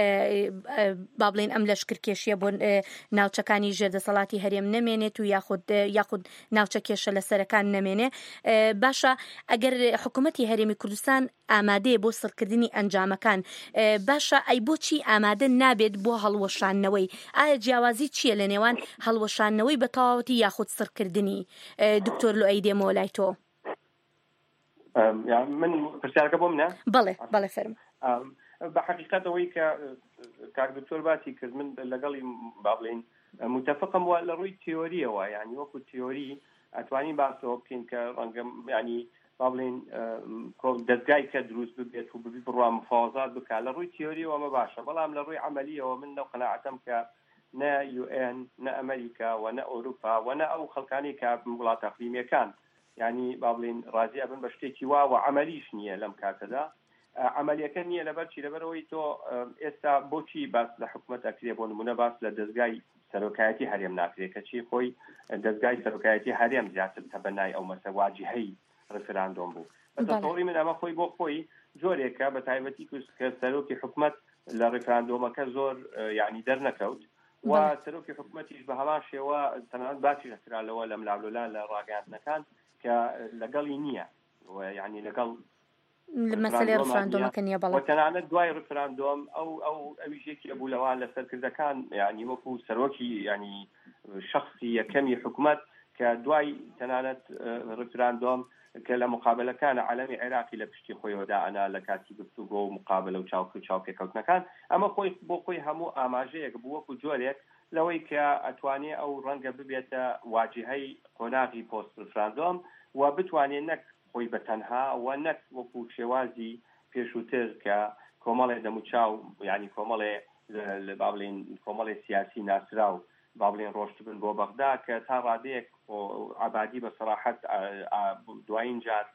با بڵین ئەم لەشکرکێشیە بۆ ناوچەکانی ژێردەسەڵاتی هەرێم نەمێنێت و یاخود یاخود ناوچە کێشە لەسەرەکان نەمێنێ. باشە ئەگەر حکوومەتی هەرێمی کوردستان ئامادەیە بۆ سڕکردنی ئەنجامەکان باشە ئەی بۆچی ئامادە نابێت بۆ هەڵوەشانەوەی؟ ئایا جیاوازی چییە لە نێوان هەڵوەشانەوەی بە تەواوەتی یاخود سڕکردنی؟ دکتۆر لوئی دێمەوە لای تۆ. من پرسیارەکە بۆ منە؟ بەڵێ بەڵێ فەرمە. بە حقیقەت ئەوەی کە کاک دکتۆر باسی کرد من لەگەڵی با بڵێن متفقم وە لە ڕووی تیۆریەوە، یعنی وەکو تیۆری ئەتوانین باسەوە بکەین کە ڕەنگە ینی با بڵێن دەستگای کە دروست ببێت و ببی بڕوا مفاوەزات بکات لە ڕووی تیۆریەوە ئەمە باشە، بەڵام لە ڕووی عەمەلیەوە من لەو قەناعەتم کە نە یو ئێن نە ئەمریکا و نە ئەوروپا و نە ئەو خەڵکانی کە وڵاتە ئەقلیمیەکان ینی با بڵێن ڕازی ئەبن بە شتێکی وا و عەمەلیش نییە لەم کاتەدا عملیەکە نییە لەبەرچی لەبەرەوەی تۆ ئێستا بۆچی باس لە حکوومەت ئەکرێ بۆ نمونە باس لە دەستگای سەرۆکایەتی هەرێم ناکرێت کەچی خۆی دەستگای سەرۆکایەتی هەرێم زیاتر تەبەنای ئەو مەسە واجهەی ڕفراندۆم بوو. بەتەواوی من ئەمە خۆی بۆ خۆی جۆرێکە بە تایبەتی کە سەرۆکی حکوومەت لە ڕفراندۆمەکە زۆر یعنی دەرنەکەوت و سەرۆکی حکوومەتیش بە هەمان شێوە تەنانەت باسی دەکرالەوە لە ملاولولا لە ڕاگەاندنەکان کە لەگەڵی نییە و یعنی لەگەڵ مەسەلەی ڕفراندۆمەکە نییە بەڵام تەنانەت دوای ڕفراندۆم ئەو ئەو ئەویشێکی ئەبوو لەوان لە سەرکردەکان یعنی وەکو سەرۆکی ینی شخصی یەکەمی حکوومەت کە دوای تەنانەت ڕفراندۆم کە لە مقابلەکان عەلەمی عێراقی لە پشتی خۆیەوەدا ئەنا لە کاتی گفتوگۆ و مقابلە و چاوک و چاوپێکەوتنەکان ئەمە خۆی بۆ خۆی هەموو ئاماژەیەک بوو وەکو جۆرێک لەوەی کە ئەتوانێ ئەو ڕەنگە ببێتە واجهەی قۆناغی پۆست ڕفراندۆم و بتوانێت نەک خۆی بەتەنها و نەک وەکو شێوازی پێشووتر کە کۆمەڵێ دەموچاو یعنی کۆمەڵێ با بڵێن کۆمەڵێ سیاسی ناسرا و با بڵێن ڕۆشتبن بۆ بەغدا کە تا ڕادەیەک عەبادی بە سەراحەت دوایین جار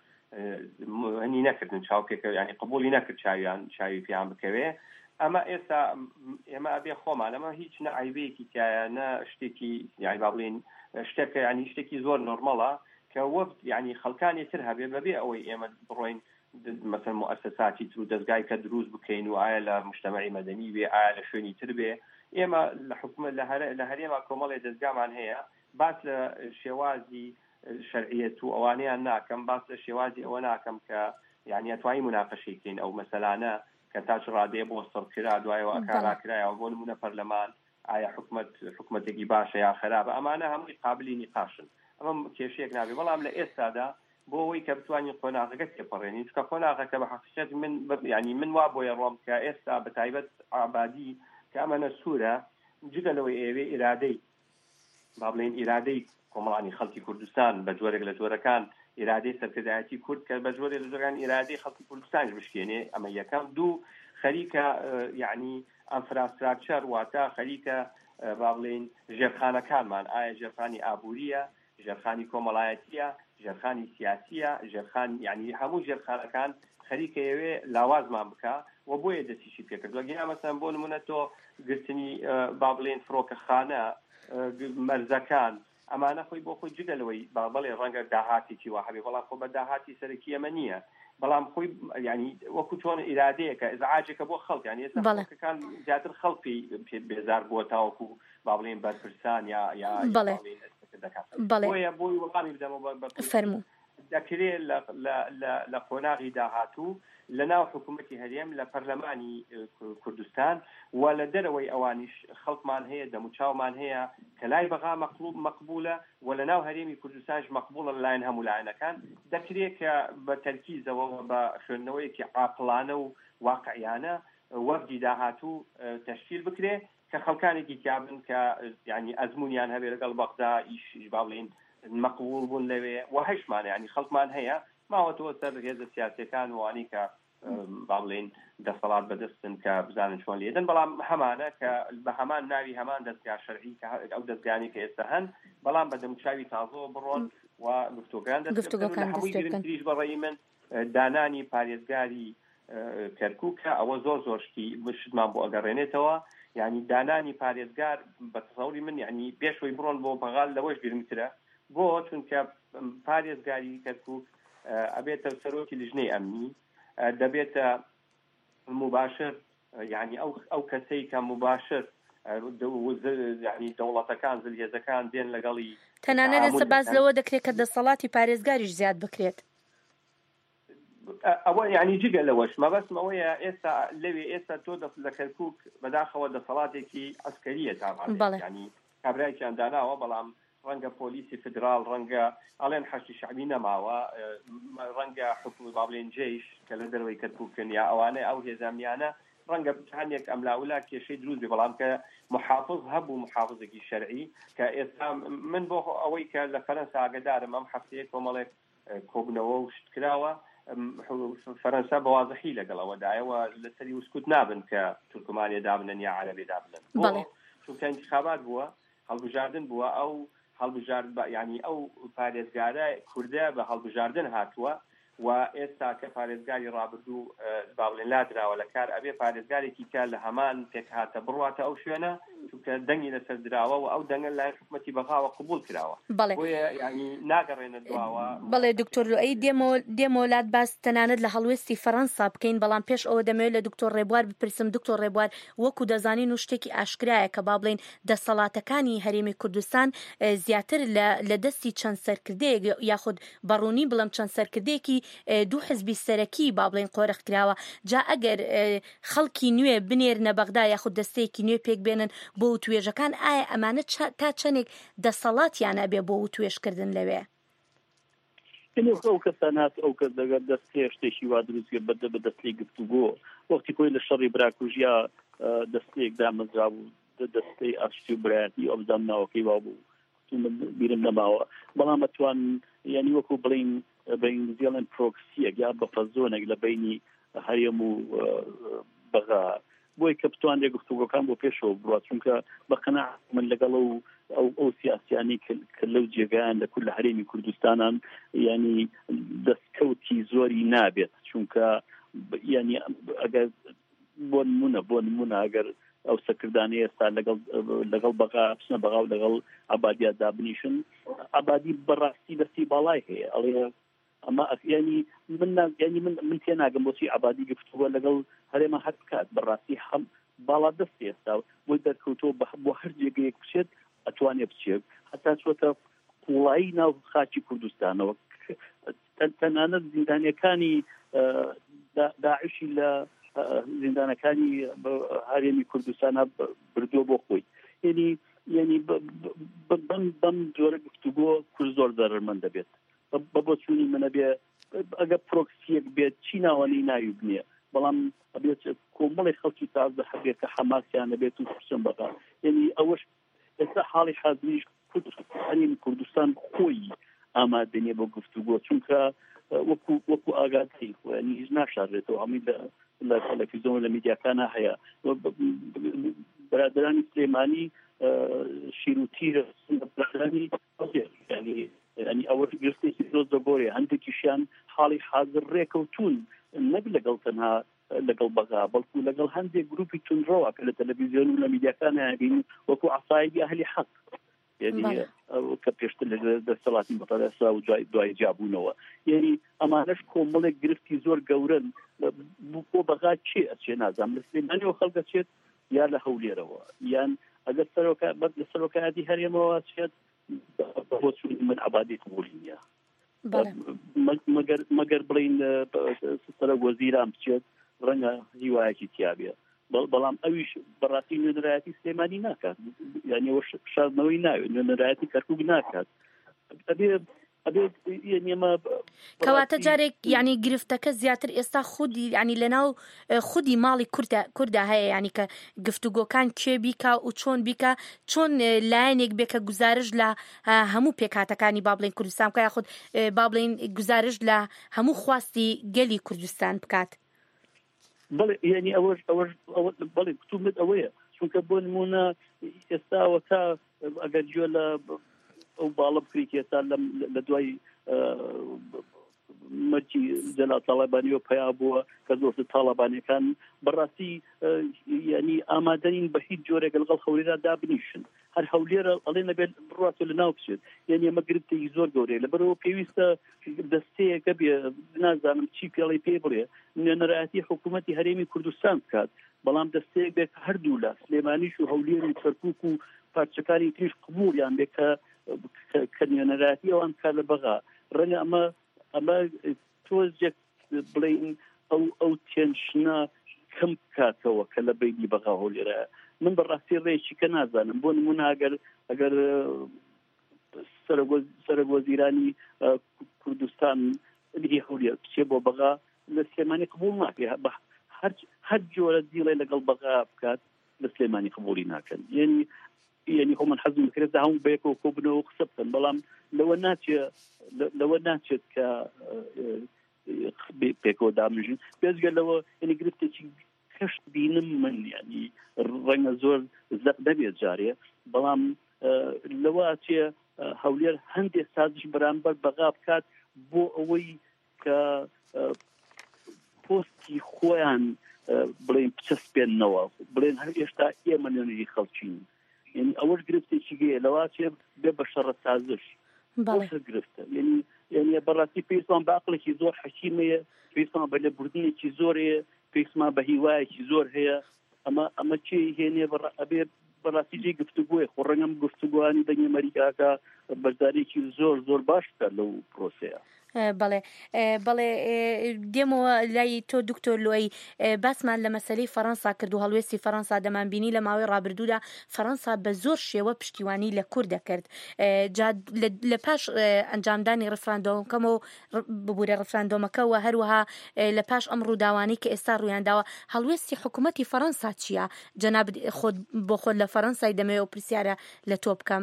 هەنی نەکردن چاوکێکە یعنی قبولی نەکرد چاویان چاوی پێیان بکەوێ ئەمە ئێستا ئێمە ئەبێ خۆمان ئەمە هیچ نە عیبەیەکی تایە نە شتێکی یعنی با بڵێن شتێکە یعنی شتێکی زۆر نۆرمەڵە کە وەفد یعنی خەڵکانی تر هەبێ بەبێ ئەوەی ئێمە بڕۆین مثلا مؤسساتی تر و دەستگای کە دروست بکەین و ئایا لە مجتەمەعی مەدەنی بێ ئایا لە شوێنی تر بێ ئێمە لە حکومت لە هەرێما کۆمەڵێ دەستگامان هەیە باس لە شێوازی شەرعیەت و ئەوانەیان ناکەم باس لە شێوازی ئەوە ناکەم کە یعنی ئەتوانی مناقەشەکەین ئەو مەسەلانە کە تاچ ڕادەیە بۆ سەرکرا دوایەوە ئەکاراکرایەوە بۆ نمونە پەرلەمان ئایا حکومت حکومەتێکی باشە یا خراپە ئەمانە هەمووی قابلی نیقاشن ئەمە کێشەیەک نابێ بەڵام لە ئێستادا بۆ ئەوەی کە بتوانین قۆناغەکە تێپەڕێنین چکە قۆناغەکە بە حەقیقەت من یعنی من وا بۆیە ڕۆم کە ئێستا بە تایبەت عەبادی کە ئەمەنە سوورە جگەلەوەی ئێوێ ئیرادەی با بڵێن ئیرادەی کۆمەڵانی خەڵکی کوردستان بە جۆرێک لە جۆرەکان ئیرادەی سەرکردایەتی کورد کە بە جۆرێک لە جۆرەکان ئیرادەی خەڵکی کوردستانش بشکێنێ ئەمە یەکەم دوو خەریکە یعنی ئەنفراستراکچەر واتە خەریکە با بڵێن ژێرخانەکانمان ئایا ژێرخانی ئابووریە ژێرخانی کۆمەڵایەتیە ژێرخانی سیاسیە ژێرخان یعنی هەموو ژێرخانەکان خەریکەیەوێ لاوازمان بکە و بۆیە دەستیشی پێکردووە گیان مەسەن بۆ نمونە تۆ گرتنی با بڵێن فڕۆکەخانە مەرزەکان ئەمانە خۆی بۆ خۆی جگەلەوەی با بڵێ ڕەنگە داهاتێکی وا هەبێ بەڵام خۆ بە داهاتی سەرەکی ئەمە نییە بەڵام خۆی ینی وەکو چۆن ئیرادەیەکە ئزعاجێکە بۆ خەڵک یعنی ئێستاکان زیاتر خەڵکی بێزار بووە تاوەکو با بڵێن بەرپرسان یا یا بەڵێ بۆی وەڵامی بدەمەوە فەرموو دەکرێت لە قۆناغی داهاتوو لە ناو حکوومەتی هەرێم لە پەرلەمانی کوردستان و لە دەرەوەی ئەوانیش خەڵکمان هەیە دەموچاومان هەیە کە لای بەغا مەقبولە و لە ناو هەرێمی کوردستانش مەقبولە لەلایەن هەموو لایەنەکان دەکرێت کە بە تەرکیزەوە بە خوێندنەوەیەکی عاقڵانە و واقعیانە وەفدی داهاتوو تەشکیل بکرێ کە خەڵکانێکی تیابن کە یعنی ئەزمونیان هەبێ لەگەڵ بەغدا ئیش با بڵێن مەقبول بوون لەوێ و هەشمان ینی خەڵکمان هەیە ماوەتەوە سەر هێزە سیاسەکان وانی کە با بڵێن دەسەڵات بەدەستن کە بزانن چۆن لێدەن بەڵام هەمانە کە بە هەمان ناوی هەمان دەستگا شەرعی کە ئەو دەستگانی کە ئێستا هەن بەڵام بە دەموچاوی تازەوە بڕۆن و گفتوگان دەستگریش بەڕێی من دانانی پارێزگاری کەرکووکە ئەوە زۆر زۆرشتی بشتمان بۆ ئەگەڕێنێتەوە یعنی دانانی پارێزگار بە تەسەوری من یعنی پێشەوەی بڕۆن بۆ بەغال لەوەش گرنگترە بۆ چونکە پارێزگاری کەرکووک ئەبێتە سەرۆکی لیژنەی ئەمنی دەبێتە مباشر یعنی ئەو ئەو کەسەی کە مباشر یعنی دەوڵەتەکان زلهێزەکان دێن لەگەڵی تەنانەت لەسەر باز لەوە دەکرێت کە دەسەڵاتی پارێزگاریش زیاد بکرێت ئەوە یعنی جگە لەوەش مەبەستم ئەوەیە ئێستا لەوێ ئێستا تۆ لە کەرکووک بەداخەوە دەسەڵاتێکی ئەسکەریە تاوان ینی کابرایکیان داناوە بەڵام ڕەنگە پۆلیسی فدرال ڕەنگە ئەڵێن حەشتی شعبی نەماوە ڕەنگە حکومت با بڵێن جێیش کە لە دەروەی کەرکووکن یا ئەوانەی ئەو هێزامیانە ڕەنگە هەندێک ئەملاولا کێشەی دروست بێ بەڵام کە محافظ هەبوو محافظێکی شەرعی کە ئێستا من بۆ ئەوەی کە لە فەرەنسا ئاگادارم ئەم هەفتەیە کۆمەڵێک کۆبنەوە و شت کراوە فەرەنسا بەوازەحی لەگەڵەوەدایەوە لەسەری وسکوت نابن کە تورکمانیە دابنن یا عەرەبی دابنن چونکە انتخابات بووە هەڵبژاردن بووە ئەو هەڵبژارد ینی ئەو پارێزگارە کوردە بە هەڵبژاردن هاتووە و ئێستا کە پارێزگاری ڕابردوو با بڵێن لادراوە لە کار ئەبێ پارێزگارێکی کە لە هەمان پێک هاتە بڕواتە ئو شوێنە چونکە دەنگی لەسەر دراوە و ئەو دەنگە لای حکومەتی بەغاوە قبول کراوە ینی ناگەڕێنە دواوە. بەڵێ دکتۆر لوئی دێمەوەلات باس تەنانەت لە هەڵوێستی فەڕەنسا بکەین بەڵام پێش ئەوە دەمەوێت لە دکتۆر ڕێبوار بپرسم. دکتۆر ڕێبوار وەکو دەزانین و شتێکی ئاشکرایە کە با بڵێن دەسەڵاتەکانی هەرێمی کوردستان زیاتر لە دەستی چەند سەرکردەیەک یاخود بەڕوونی بڵم چەند سەرکردەیەکی دوو حزبی سەرەکی با بڵێن قۆرەخ کراوە. جا ئەگەر خەڵکی نوێ بنێرنە بەغدا یاخود دەستەیەکی نوێ پێک بێنن بۆ توێژەکان ئایا ئەمانە تا چەندێک دەسەڵاتیان ئەبێ بۆ توێژکردن لەوێ؟ يعني ئەو کەسانات ئەو کەس دەگەر دەستێ شتێکی وا دروستکرد بە بە دەستەی گفتوگۆ وەختی خۆی لە شەڕی براکوژیا دەستەیەک دامەزرا بوو دەستەی ئاشتی و برایەتی ئەو زام ناوەکەی وا بوو بیرم نەماوە بەڵام ئەتوان یعنی وەکو بڵین بە ئینگلیزیڵێن پرۆکسیەک یا بەفەزۆنێک لە بینی هەرێم و بەغا بۆی کە بتوانێت گفتوگۆکان بۆ پێشەوە بڕات چونکە بە قەناعەت من لەگەڵ ئەو ئەو سیاسیانی کە لەو جێگایان لە کول لە هەرێمی کوردستانان ینی دەستکەوتی زۆری نابێت چونکە ینی ئەگەر بۆ نمونە بۆ نمونە ئەگەر ئەو سەکردانەیە ئێستا لەگەڵ لەگەڵ بەغا بچنە بەغا و لەگەڵ عەبادیە دابنیشن عەبادی بەڕاستی دەستی باڵای هەیە ئەڵێ ئەمە ینی من ینی من من تێناگەم بۆچی عەبادی گفتوگۆ لەگەڵ هەرێمە هەر بکات بەڕاستی هەم باڵا دەستی ئێستا بۆی دەرکەوتەوە بۆ هەر جێگەیەک بچێت ئەتوانێت بچێت هەتا چۆتە قوڵایی ناو خاکی کوردستانەوە تەنانەت زیندانیەکانی داعشی لە زیندانەکانی هەرێمی کوردستانە بردووە بۆ خۆی ینی ینی بەم جۆرە گفتوگۆ کورد زۆر زەرمەند دەبێت بە بۆ چوونی منە بێ ئەگەر پرۆکسیەک بێت چی ناوەنەی ناوی بنیە بەڵام ئەبێت کۆمەڵی خەڵکی تازە هەبێت کە حەماسیان دەبێت و پرسن بەغا ینی ئەوەش ئێستا حاڵی حازمیش هەرێمی کوردستان خۆی ئامادەنیە بۆ گفتوگۆ چونکە وەکو وەکو ئاگاداری ینی هیچ ناشارێتەوە هەمووی لە تەلەڤیزیۆن لە میدیاکانە هەیە بەرادرانی سلێمانی شیروتی برادرانی ینی ینی ئەوە گرفتێکی زۆر زۆرە هەندێکیشیان حاڵی حاضر ڕێکەوتون نەک لەگەڵ تەنها لەگەڵ بەغا بەڵکو لەگەڵ هەندێک گروپی تونڕەوە کە لە تەلەڤیزیۆن و لە میدیاکانە بین وەکو عەسایبی ئەهلی حەق یعنی کە پێشتر لە دەسەڵاتی بەڕێسا و دوای جابوونەوە یعنی ئەمانەش کۆمەڵێک گرفتی زۆر گەورن بۆ بەغا چێ ئەچێ نازانم لە سلێمانیەوە خەڵکە چێت یا لە هەولێرەوە یان ئەگەر لە سەرۆکایەتی هەرێمەوە چێت بۆ چوونی من عەبادی قبوڵی نییە مەگەر بڵین سەرۆک وەزیران بچێت ڕەنگە هیوایەکی تیابێ بەڵام ئەویش بەڕاستی نوێنەرایەتی سلێمانی ناکات یعنی ئەوە شاردنەوەی ناوێت نوێنەرایەتی کەرکووک ناکات ئەبێ کەواتە جارێک ینی گرفتەکە زیاتر ئێستا خودی ینی لەناو خودی ماڵی کووردا هەیە ینی کە گفتوگۆکان کێ بیکە و چۆن بیکە چۆن لایەنێک بێ کە گزارش لە هەموو پێکاتەکانی با بڵێن کوردستان بکە یاخود با بڵێن گزارش لە هەموو خواستی گەلی کوردستان بکات بەڵێ ینی ئەوەش ئەوەش بەڵێ کتوبت ئەوەیە چونکە بۆ نمونە ئێستاوە تا ئەگەر گوێ لە ئەو باڵە بکریت ئێستا لە دوای مەرجی جەلال تاڵیبانیەوە پیا بووە کە زۆرتر تاڵیبانیەکان بەڕاستی ینی ئامادەین بە هیچ جۆرێک لەگەڵ هەولێرا دابنیشن هەر هەولێرە ئەڵێ نەبێت بڕاتۆ لە ناو بچێت یعنی ئەمە گرفتێکی زۆر گەورەیە لەبەرەوە پێویستە دەستەیەکە بێ نازانم چی پێڵی پێ بڵێ نوێنەرایەتی حکوومەتی هەرێمی کوردستان بکات بەڵام دەستەیەک بێت هەردوو لە سلێمانیش و هەولێر و کەرکووک و پارچەکانی تریش قبوڵیان بێت کە کە نوێنەرایەتی ئەوان کار لە بەغا ڕەنگە ئەمە ئەمە تۆزێک بڵین ئەو ئەو تێنشنە کەم بکاتەوە کە لە بینی بەغا هەولێرە من بەڕاستی ڕێکی کە نازانم بۆ نمونە ئەگەر ئەگەر سەرۆک وەزیرانی کوردستان لێ هەولێر بچێ بۆ بەغا لە سلێمانی قبوڵ ناکێ هەر جۆرە دیڵێ لەگەڵ بەغا بکات لە سلێمانی قبوڵی ناکەن یعنی یعنی خۆ من حەزم کرد هەموو بەیەکەوە کۆ بنەوە قسە بکەن بەڵام لەوە ناچێت لەوە ناچێت کە پێکەوە دامژین بێزگە لەوە ینی گرفتێکی کەشت بینم من ینی ڕەنگە زۆر زەق دەبێت جارێ بەڵام لەوە چێ هەولێر هەندێک سازش بەرامبەر بەغا بکات بۆ ئەوەی کە پۆستی خۆیان بڵێن بچەسپێننەوە بڵێن هەر ئێشتا ئێمە نوێنەری خەڵکین یعنی ئەوەش گرفتێکی گەیە لەوا چێ بێ بە شەڕە سازش گرفتە یعنی یعنی بەڕاستی پێویستمان بە عەقڵێکی زۆر حەکیمەیە پێویستمان بە لێبوردنێکی زۆرەیە پێویستمان بە هیوایەکی زۆر هەیە ئەمە ئەمە چی هێنێ ئەبێ بەڕاستی جێ گفتوگۆیە خۆ ڕەنگەم گفتوگوانی دەنگی ئەمریکاکە بەشداریکی زۆر زۆر باشکە لەو پرۆسەیە بەڵێ بەڵێ دێمەوە لای تۆ دکتۆر لۆی باسمان لە مەسەلەی فەڕەنسا کرد و هەڵوێستی فەڕەنسا دەمانبینی لە ماوەی ڕابردوودا فەڕەنسا بە زۆر شێوە پشتیوانی لە کورد دەکرد لە پاش ئەنجامدانی ڕفراندۆمەکەمەوە ببوورە ڕفراندۆمەکەەوە هەروەها لە پاش ئەم ڕووداوانی کە ئێستا ڕوویانداوە هەڵوێستی حکوومەتی فەڕەنسا چییە؟ جەناب خۆت بۆ خۆت لە فەڕەنسای دەمەوێت و پرسیارە لە تۆ بکەم.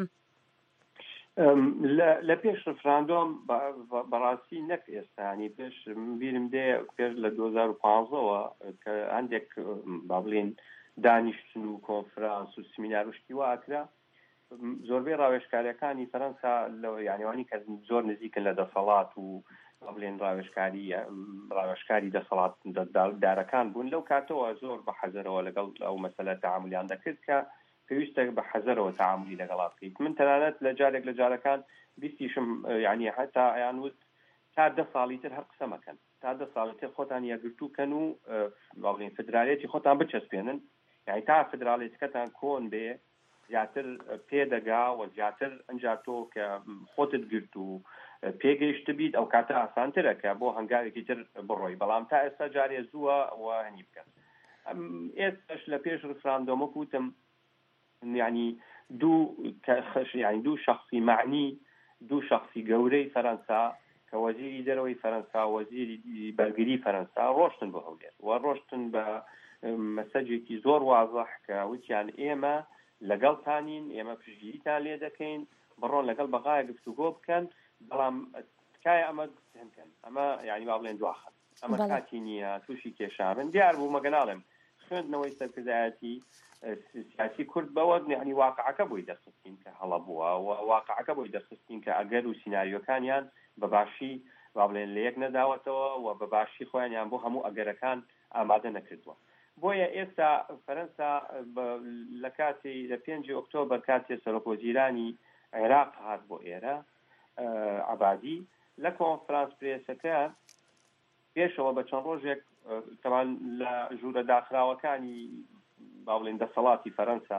لە پێش ڕفراندۆم بەڕاستی نەک ئێستانی پێش بیرم دێ پێش لە دو هەزار و پانزەوە کە هەندێک با بڵێن دانیشتن و کۆنفرانس و سمینار وشتی واکرا زۆربەی ڕاوێژکاریەکانی فەرەنسا لە یانیوانی کە زۆر نزیکن لە دەسەڵات و با بڵێن ڕاوێژکاری ڕاوێژکاری دەسەڵات دارەکان بوون لەو کاتەوە زۆر بە حەزەرەوە لەگەڵ ئەو مەسەلە تەعاملیان دەکرد کە پێویستە بە حەزەرەوە تەعاملی لەگەڵا بکەیت. من تەنانەت لە جارێک لە جارەکان بیستیشم یعنی حتا ئەیان وت تا دە ساڵی تر هەر قسە مەکەن، تا دە ساڵی تر خۆتان یەکگرتووکەن و باڵێن فدرالیەتی خۆتان بچەسپێنن، یعنی تا فدرالیەتەکەتان کۆن بێ زیاتر پێدەگا و زیاتر ئەنجا تۆ کە خۆتت گرت و پێگەیشت بیت ئەو کاتە ئاسانترە کە بۆ هەنگاوێکی تر بڕۆی، بەڵام تا ئێستا جارێ زووە و هەنی بکەن. ئێستاش لە پێش ڕفراندۆمە کوتم يعني دو كخش يعني دو شخصي معني دو شخصي جوري فرنسا كوزير دروي فرنسا وزير بلغري فرنسا روشتن بهولير وروشتن بمساجي زور واضح كوتيان إيما لقل تانين إيما بشجيتان ليدكين برون لقل بغاية قفتو كان بلام كاي أما هم كان أما يعني بابلين دواخل أما كاتينيا توشي كيشامن ديار بو مقنالم خند نوي سركزاتي سیاسی کورد بەوە يعني واقعەکە بۆی دەرخستین کە هەڵە بووە و واقعەکە بۆی دەرخستین کە ئەگەر و سیناریۆکانیان بەباشی با بڵێن لە یەک نەداوەتەوە و بەباشی خۆیانیان بۆ هەموو ئەگەرەکان ئامادە نەکردووە. بۆیە ئێستا فەرەنسا لە کاتی لە پێنجی ئۆکتۆبەر کاتێ سەرۆکوەزیرانی عێراق هات بۆ ئێرە عەبادی لە کۆنفرانس پرێسەکە پێشەوە بە چەند ڕۆژێک تەمان لە ژوورە داخراوەکانی باڵێن دەسەڵاتی فەرەنسا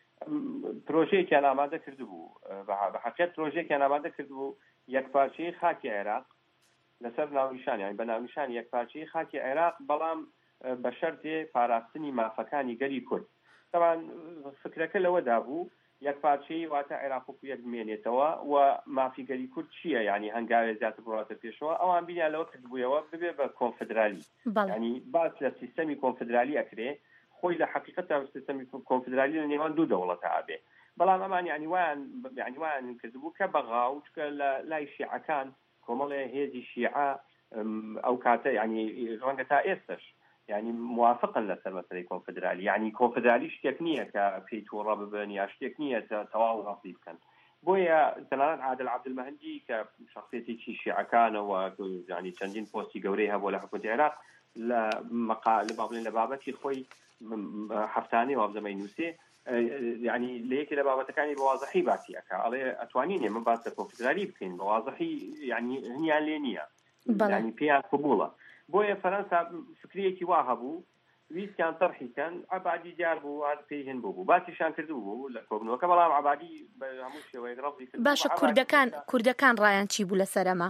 پرۆژەیەکیان ئامادە کردبوو، بە حەقیقەت پرۆژەیەکیان ئامادە کردبوو یەکپارچەی خاکی عێراق لەسەر ناونیشان، یعنی بە ناونیشان یەکپارچەی خاکی عێراق بەڵام بە شەرتێ پاراستنی مافەکانی گەلی کورد. تەمان فکرەکە لەوەدا بوو یەکپارچەی واتە عێراق و یەک بمێنێتەوە و مافی گەلی کورد چییە، یعنی هەنگاوێ زیاتر بڕاتە پێشەوە ئەوان بینیان لەوە کردبوویەوە ببێ بە کۆنفدرالی، یعنی باس لە سیستەمی کۆنفدرالی ئەکرێ خۆی لە حقیقەتە سیستەمی کۆنفدرالی لە نێوان دوو دەوڵەتە ئابێ، بەڵام ئەمان یعنی وایان یعنی وایان کردبوو کە بەغاو چکە لە لای شیعەکان کۆمەڵێ هێزی شیعە ئەو کاتە یعنی ڕەنگە تا ئێستش یعنی موافقن لەسەر مەسەلەی کۆنفدرالی، یعنی کۆنفدرالی شتێک نییە کە پێی تووڕە ببن یا شتێک نییە تەواو ڕەفی بکەن. بۆیە تەنانەت عادل عەبدولمەهدی کە شخصیەتێکی شیعەکانەوە یعنی چەندین پۆستی گەورەی هەبوو لە حکومەتی عێراق لە مەقال لە بابلێن لە بابەتی خۆی هەفتانەی وابزەمەی نووسێ یعنی لە یەکی لە بابەتەکانی بەوازەحی باسی ئەکا ئەڵێ ئەتوانین ئێمە باس لە کۆنفدرالی بکەین بەوازەحی یعنی هەنیان لێ نییە، یعنی پێیان قبوڵە. بۆیە فەرەنسا فکرەیەکی وا هەبوو ویستیان تەرحیکەن عەبادی دیار بوو هەر پێی هێن بوو باسیشان کردو بوو لە کۆبنەوەکە، بەڵام عەبادی بە هەموو شێوەیەک ڕەفی کرد. باشە کوردەکان کوردەکان ڕایان چی بوو لەسەر ئەمە؟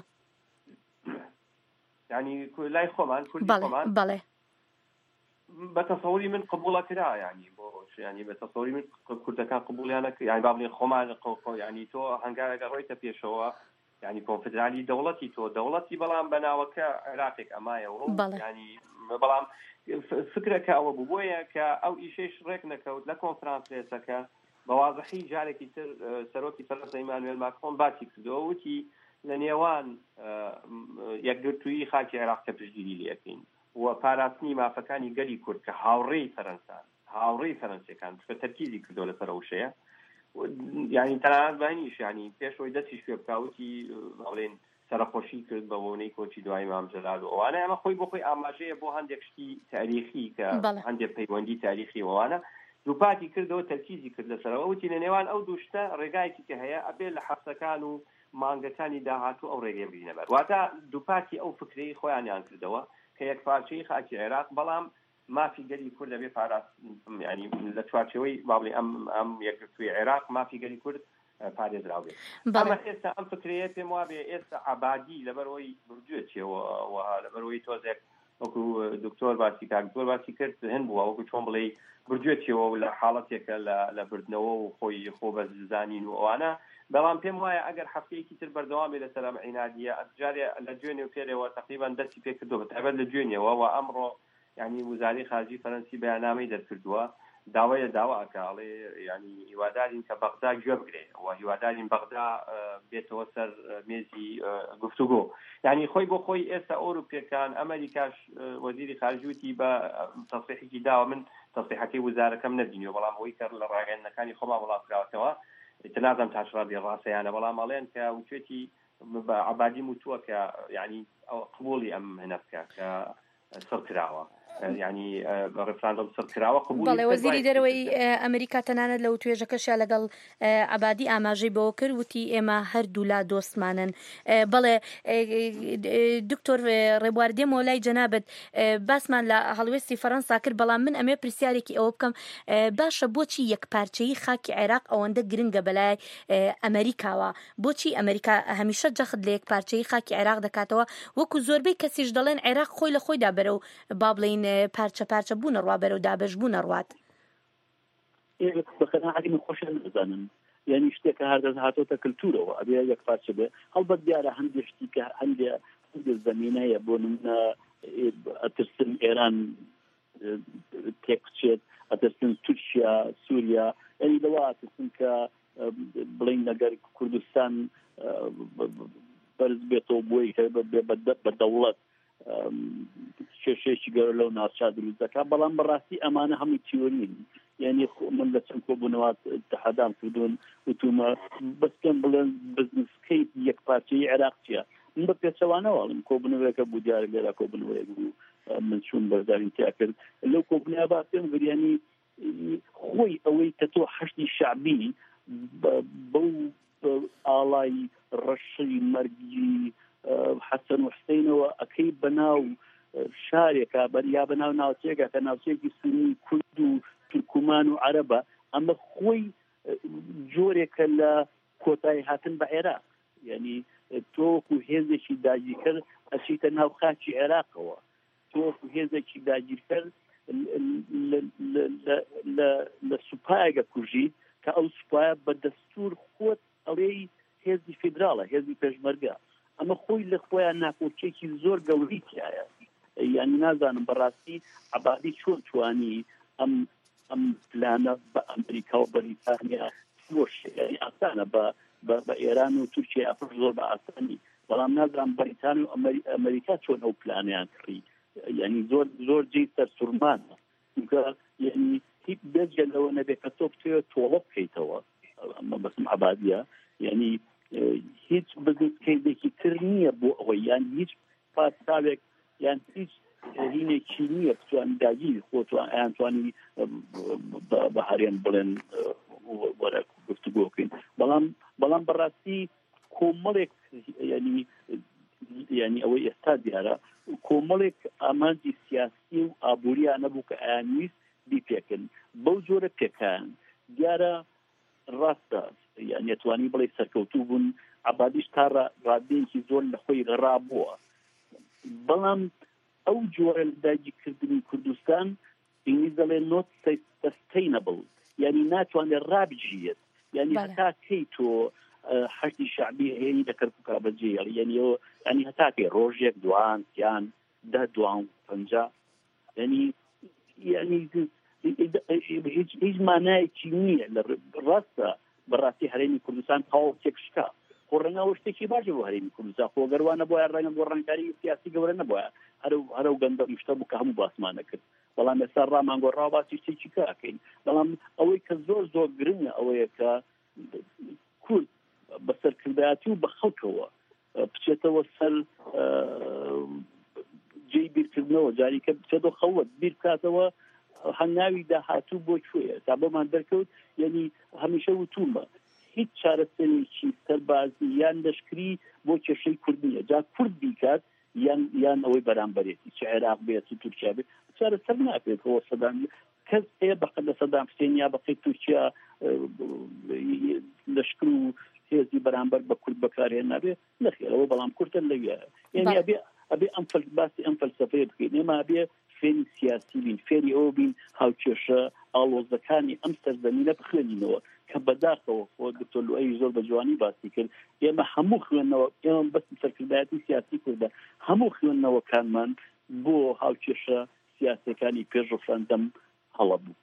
يعني لا يخومان كل يخومان بله بتصوري من قبولة كذا يعني بوش يعني بتصوري من كل كان قبول يعني يعني بابني خمان يعني تو هنجار قريت في شوا يعني كونفدرالي دولتي تو دولتي بلام بناوك عراقك أما يورو يعني بلام فكرة كأو بويا كأو إيشيش ركنا كود لكونفرانس لسكا بواضحي جالك يصير سروكي فرنسا إيمانويل ماكرون باتي كدوتي لنيوان يقدرتوي خاكي عراق تبجديدي ليكين وپاراستنی مافەکانی گەلی کورد کە هاوڕێی فەرەنسان هاوڕێی فەرەنسیەکان بە تەرکیزی کردو لەسەر ئەو شەیە، یعنی تەنانەت بەهێنیش ینی پێشەوەی دەستی شوێ بکاوتی بڵێن سەرخۆشی کرد بە بۆنەی کۆچی دوای مام جەلال و ئەوانە ئەمە خۆی بۆ خۆی ئاماژەیە بۆ هەندێک شتی تاریخی کە هەندێک پەیوەندی تاریخی ئەوانە دووپاتی کردەوە تەرکیزی کرد لەسەرەوە وتی لە نێوان ئەو دوو شتە ڕێگایەکی کە هەیە ئەبێ لە حەبسەکان و مانگەکانی داهاتوو ئەو ڕێگەی بگرینە بەر، واتە دووپاتی ئەو فکرەی خۆیانیان کردەوە کە یەک پارچەی خاکی عێراق بەڵام مافی گەلی کورد دەبێ پاراست، ینی لە چوارچەوەی بابڵێ ئەم ئەم یەکگرتووی عێراق مافی گەلی کورد پارێزراو بێت. ئەمە ئێستا ئەم فکرەیە پێم وابێ ئێستا عەبادی لەبەرەوەی بردوێتەوە لەبەرەوەی تۆزێک وەکو دکتۆر باسی کاک دکتۆر باسی کرد هەن بووە وەکو چۆن بڵێ بردوێتەوە و لە حاڵەتێکە لە بردنەوە و خۆی خۆ بەزانین و ئەوانە. بەڵام پێم وایە ئەگەر هەفتەیەکی تر بەردەوامی لەسەر ئەم عینادیە ئەجارێ لە دوێنێ و پێرەوە تقریبان دەستی پێ کردووە تایبەت لە دوێنێەوە و ئەمڕۆ یعنی وزاری خارجی فەرەنسی بەیاننامەی دەرکردووە داوایە داواکەڵێ ینی هیوادارین کە بەغدا گوێ بگرێ و هیوادارین بەغدا بێتەوە سەر مێزی گفتوگۆ. یعنی خۆی بۆ خۆی ئێستا ئەوروپیەکان ئەمریکاش وەزیری خارجوتی بە تەصریحێکی داوە من تەصریحەکەی وزارەکەم نەبینیوە بەڵام ئەوەی کە لە ڕاگەیەندەکانی خۆمان وڵاتکراوەتەوە تنازم تاشڕادی ڕاستەیانە بەڵام ئەڵێن کە وچێتی عەبادی موتووە کە یعنی قبوڵی ئەم هەنە بکە کە سڕ کراوە ینی ڕفراندۆم سڕ کراوە قبول. بەڵێ وەزیری دەرەوەی ئەمریکا تەنانەت لەو توێژەکەشیا لەگەڵ عەبادی ئاماژەی بەوە کرد وتی ئێمە هەردوو لا دۆستمانن. بەڵێ دکتۆر ڕێبواردێمەوە لای جەنابەت باسمان لە هەڵوێستی فەڕەنسا کرد بەڵام من ئەمێ پرسیارێکی ئەوە بکەم باشە بۆچی یەکپارچەیی خاکی عێراق ئەوەندە گرنگە بەلای ئەمریکاوە؟ بۆچی ئەمریکا هەمیشە جەخت لە یەکپارچەیی خاکی عێراق دەکاتەوە وەکو زۆربەی کەسیش دەڵێن عێراق خۆی لە خۆیدا بەرەو با بڵین پارچە پارچە بوونە ڕوا بەرەو دابەش بوونە ڕوات. بەخەناعەتی من خۆشیان نەزانم یعنی شتێکە هەردەست هاتۆتە کلتورەوە ئەبێ یەک پارچە بێ. هەڵبەت دیارە هەندێک شتی کە هەندێک هەندێک زەمینەیە بۆ نمونە ئەترسن ئێران تێک بچێت، ئەترسن تورکیا سووریا، یعنی لەوە ئەترسن کە بڵین لەگەر کوردستان بەرز بێتەوە بۆی بە دەوڵەت کێشەیەکی گەورە لەو ناوچە دروست دەکات. بەڵام بەڕاستی ئەمانە هەمووی تیۆرین. یعنی من لە چەند کۆبوونەوە تەحادام کردوون وتومە بەس پێم بڵێن بزنسکەی یەکپارچەیی عێراق چییە؟ من بە پێچەوانەوەڵم کۆبوونەوەیەکە بوو دیارە لێرە کۆبوونەوەیەک بوو من چوون بەردارین تیا کرد لەو کۆبوونەوە با پێم گریانی خۆی ئەوەی کە تۆ حەشتی شعبی بەو ئاڵای ڕەشی مەرگی حەسەن و حسینەوە ئەکەی بەناو شارێکە یا بەناو ناوچەیەکە کە ناوچەیەکی سنی کورد و تورکمان و عەرەبە ئەمە خۆی جۆرێکە لە کۆتایی هاتن بە عێراق. یعنی تۆکو هێزێکی داگیرکرد ئەچیتە ناو خاکی عێراقەوە، تۆکو هێزێکی داگیرکرد لە سوپایەکە کوژیت کە ئەو سوپایە بە دەستور خۆت ئەڵێی هێزی فیدراڵە هێزی پێشمەرگە. ئەمە خۆی لە خۆیان ناکۆچێکی زۆر گەوری تایە. یعنی نازانم بەڕاستی عەبادی چۆن توانی ئەم ئەم پلانە بە ئەمریکا و بەریتانیا فۆشی ئاسانە بە ئێران و تورکیا ئەپڕ زۆر بە ئاسانی، بەڵام نازانم بەریتان و ئەمریکا چۆن ئەو پلانیان کڕی. یعنی زۆر زۆر جێی سەر سوورمانە چونکە یعنی هیچ بێجگە لەوە نەبێت کە تۆ بتوێ تۆڵە بکەیتەوە. ئەمە بەسم عەبادیە یعنی هیچ بزنسکەیدێکی تر نییە بۆ ئەوەی یان هیچ پاساوێک یان هیچ هینێکی نییە بتوانانی داگیر خۆتوان ئەیانتوانی بە هەرێن بڵێن وەرە گفتوگۆ بکەین. بەڵام بەڵام بەڕاستی کۆمەڵێک ینی ینی ئەوەی ئێستا دیارە کۆمەڵێک ئامانجی سیاسی و ئابووریان نەبوو کە ئایانویست بیپێکن بەو جۆرە پێکان دیارە ڕاستە یان نێتوانی بڵێ سەرکەوتوو بوون. عەبادیش تا ڕادەیەکی زۆر لە خۆی ڕابووە، بەڵام ئەو جۆرە داگیرکردنی کوردستان ئینگلیز دەڵێ not sustainable یعنی ناتوانێت ڕابژێت. یعنی هەتا کەی تۆ حەشتی شعبی هێنی دەکرد و کابەجێ یعنی ینی هەتا کەی ڕۆژێک دوان یان دە دوان پەنجا ینی ینی هیچ مانایەکی نییە. لە ڕاستە بەڕاستی هەرێمی کوردستان تاوە تێکشکا خۆ ڕەنگەوە شتێکی باشە بۆ هەرێمی کوردستان خۆ گەروانە بۆیە ڕەنگە بۆ ڕەنگکاری سیاسی گەورە نەبووە هەرو گەندە مشتە بوو کە هەموو باسمانە کرد. بەڵام ئێستا ڕامان گۆڕاوە باسی شتێکی کاکەین. بەڵام ئەوەی کە زۆر زۆر گرنگە ئەوەیە کە کورد بە سەرکردایەتی و بە خەڵکەوە بچێتەوە سەر جێی بیرکردنەوە جاریکە بچێتەوە خەوت بیر بکاتەوە هەنگاوی داهاتوو بۆ کوێیە تا بۆمان دەرکەوت. یعنی هەمیشە وتومە هیچ چارەسەرێکی سەربازی یان لەشکری بۆ کێشەی کورد نییە. جا کورد بیکات یان یان ئەوەی بەرامبەرێتی چ عێراق بێت و تورکیا بێت چارەسەر ناکرێتەوە سەدان کەس ئێ بەقەدە سەدام حوسێن یا بەقەی تورکیا لەشکر و هێزی بەرامبەر بە کورد بەکارهێن نابێ نەخێرەوە بەڵام کوردن لەوێ یعنی ئەبێ ئەبێ ئەم باسی ئەم فەلسەفەیە بکەین ئێمە ئەبێ فێری سیاسی بین فێری ئەوە بین هاوکێشە ئاڵۆزەکانی ئەم سەردەمینە بخوێنینەوە کە بەداخەوە خۆ دکتۆر لوئەی زۆر بە جوانی باسی کرد ئێمە هەموو خوێندنەوە ئێمە بەس سەرکردایەتی سیاسی کوردە هەموو خوێندنەوەکانمان بۆ هاوکێشە سیاسەکانی پێش ڕەفرەندەم هەڵە بوو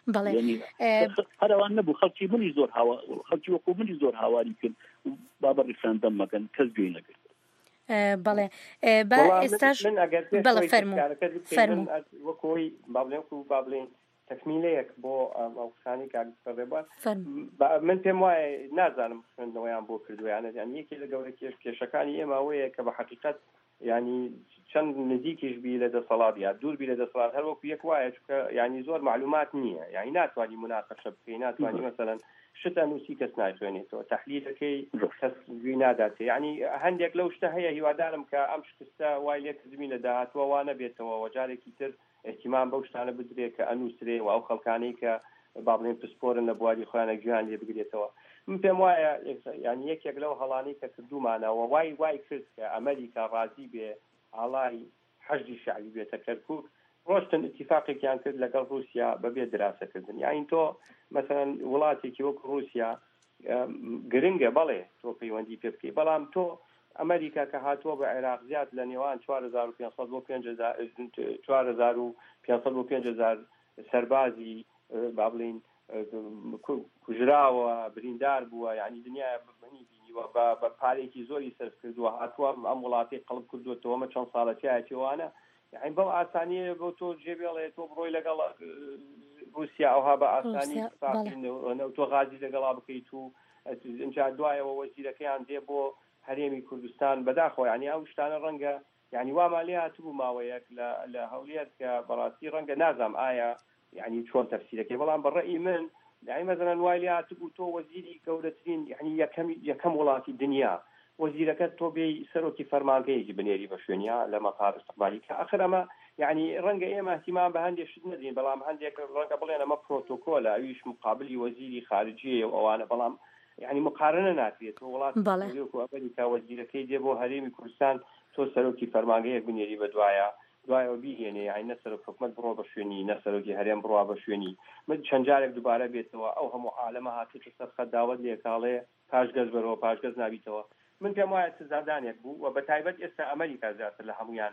هەروان نەبوو خەڵکی منی زۆر هاوا خەڵکی وەکو منی زۆر هاواری کرد بابە ڕیفرەندەم مەکەن کەس گوێی نەگرت بەڵێ با ئێستاش بەڵێ فەرموو فەرموو وەکۆی بابلێن و بابلێن تەکمیلەیەک بۆ ئەوسانی کاگەڕێبات من پێم وایە نازانم خوێندنەوەیان بۆ کردویانە یان یەکی لە گەورە کێش کێشەکانی ئێمە ئەوەیە کە بە حەقیقەت ینی چەند نزیکیش بی لە دەسەڵات یا دوور بی لە دەسەڵات هەر وەکو یەک وایە چکە ینی زۆر معلومات نییە یعنی ناتوانانی مناقەشە بکەی ناتوانانی مەسەلەن شتە نووسی کەس ناتوانێتەوە تەحلیلەکەی کەس گوێی ناداتێ ینی هەندێک لەو شتە هەیە هیوادارم کە ئەم شتە وای لێ کردمی لە داهاتوە وا نەبێتەوە وەجارێکی تر احتیمام بەو شتانە بدرێت کە ئەنووسرێ و ئەو خەڵکانەی کە با بڵێن پسپۆرن لە بواری خۆیانە گویان لێ بگرێتەوە من پێم وایە ینی یەکێک لەو هەڵانەی کە کردومانەوە وای وای کرد کە ئەمریکا ڕازی بێ ئاڵای حەشدی شعبی بێتە کەرکووک ڕۆشتن اتفاقێکیان کرد لەگەڵ رووسیا بەبێ دراسەکردن یعنی تۆ مەسەڵەن وڵاتێکی وەکو رووسیا گرنگە بەڵێ تۆ پەیوەندی پێ بکەی بەڵام تۆ ئەمریکا کە هاتووە بە عێراق زیاد لە نێوان چوار هەزار و پێنج سەد بۆ چوار هەزار و پێنج سەد بۆ پێنج هەزار سەربازی با بڵین کوژراوە بریندار بووە یعنی دنیای بنی بینیوە بە پارێکی زۆری سەرف کردووە هاتووە ئەم وڵاتی قەڵب کردوێتەوە مە چەند ساڵەتیایەتیوانە یعنی بەو ئاسانیە بۆ تۆ جێبێڵێ تۆ بڕۆی لەگەڵ رووسیا ئەوها بە ئاسانی تۆ غازی لەگەڵا بکەیت و اینجا دوایەوە وەزیرەکەیان دێ بۆ هەرێمی کوردستان بەداخۆ ینی ئەو شتانە ڕەنگە یعنی وامان لێ هاتبوو ماوەیەک لە هەولێت کە بەڕاستی ڕەنگە نازام ئایا یعنی چۆن تەفسیرەکەی بەڵام بەڕێی من یعنی مەزەن وای لێ هاتبوو تۆ وەزیری گەورەترین یعنی یەکەم وڵاتی دنیا وەزیرەکەت تۆ بێ سەرۆکی فەرمانگەیەکی بنێری بە شوێنیا لە مەقار استقبالی کە ئەخر ئەمە یعنی ڕەنگە ئێمە احتیمام بە هەندێک شت نەدین بەڵام هەندێک ڕەنگە بڵێن ئەمە پرۆتۆکۆلە ئەویش مقابلی وەزیری خارجیە و ئەوانە بەڵام یعنی مقارنە ناتوێت وڵات ئەمریکا وەزیرەکەی دێ بۆ هەرێمی کوردستان تۆ سەرۆکی فەرمانگەیەک بنێری بە دوایە دوایەوە بیهێنێ یعنی نە سەرۆک حکومەت بڕۆ بە شوێنی نە سەرۆکی هەرێم بڕوا بە شوێنی من چەند جارێک دووبارە بێتەوە ئەو هەموو عالەمە هاتووە سەرخەت داوت لێکاڵێ پاشگەز بەرەوە پاشگەز نابیتەوە من پێم وایە سزادانێک بوو و بە تایبەت ئێستا ئەمریکا زیاتر لە هەمویان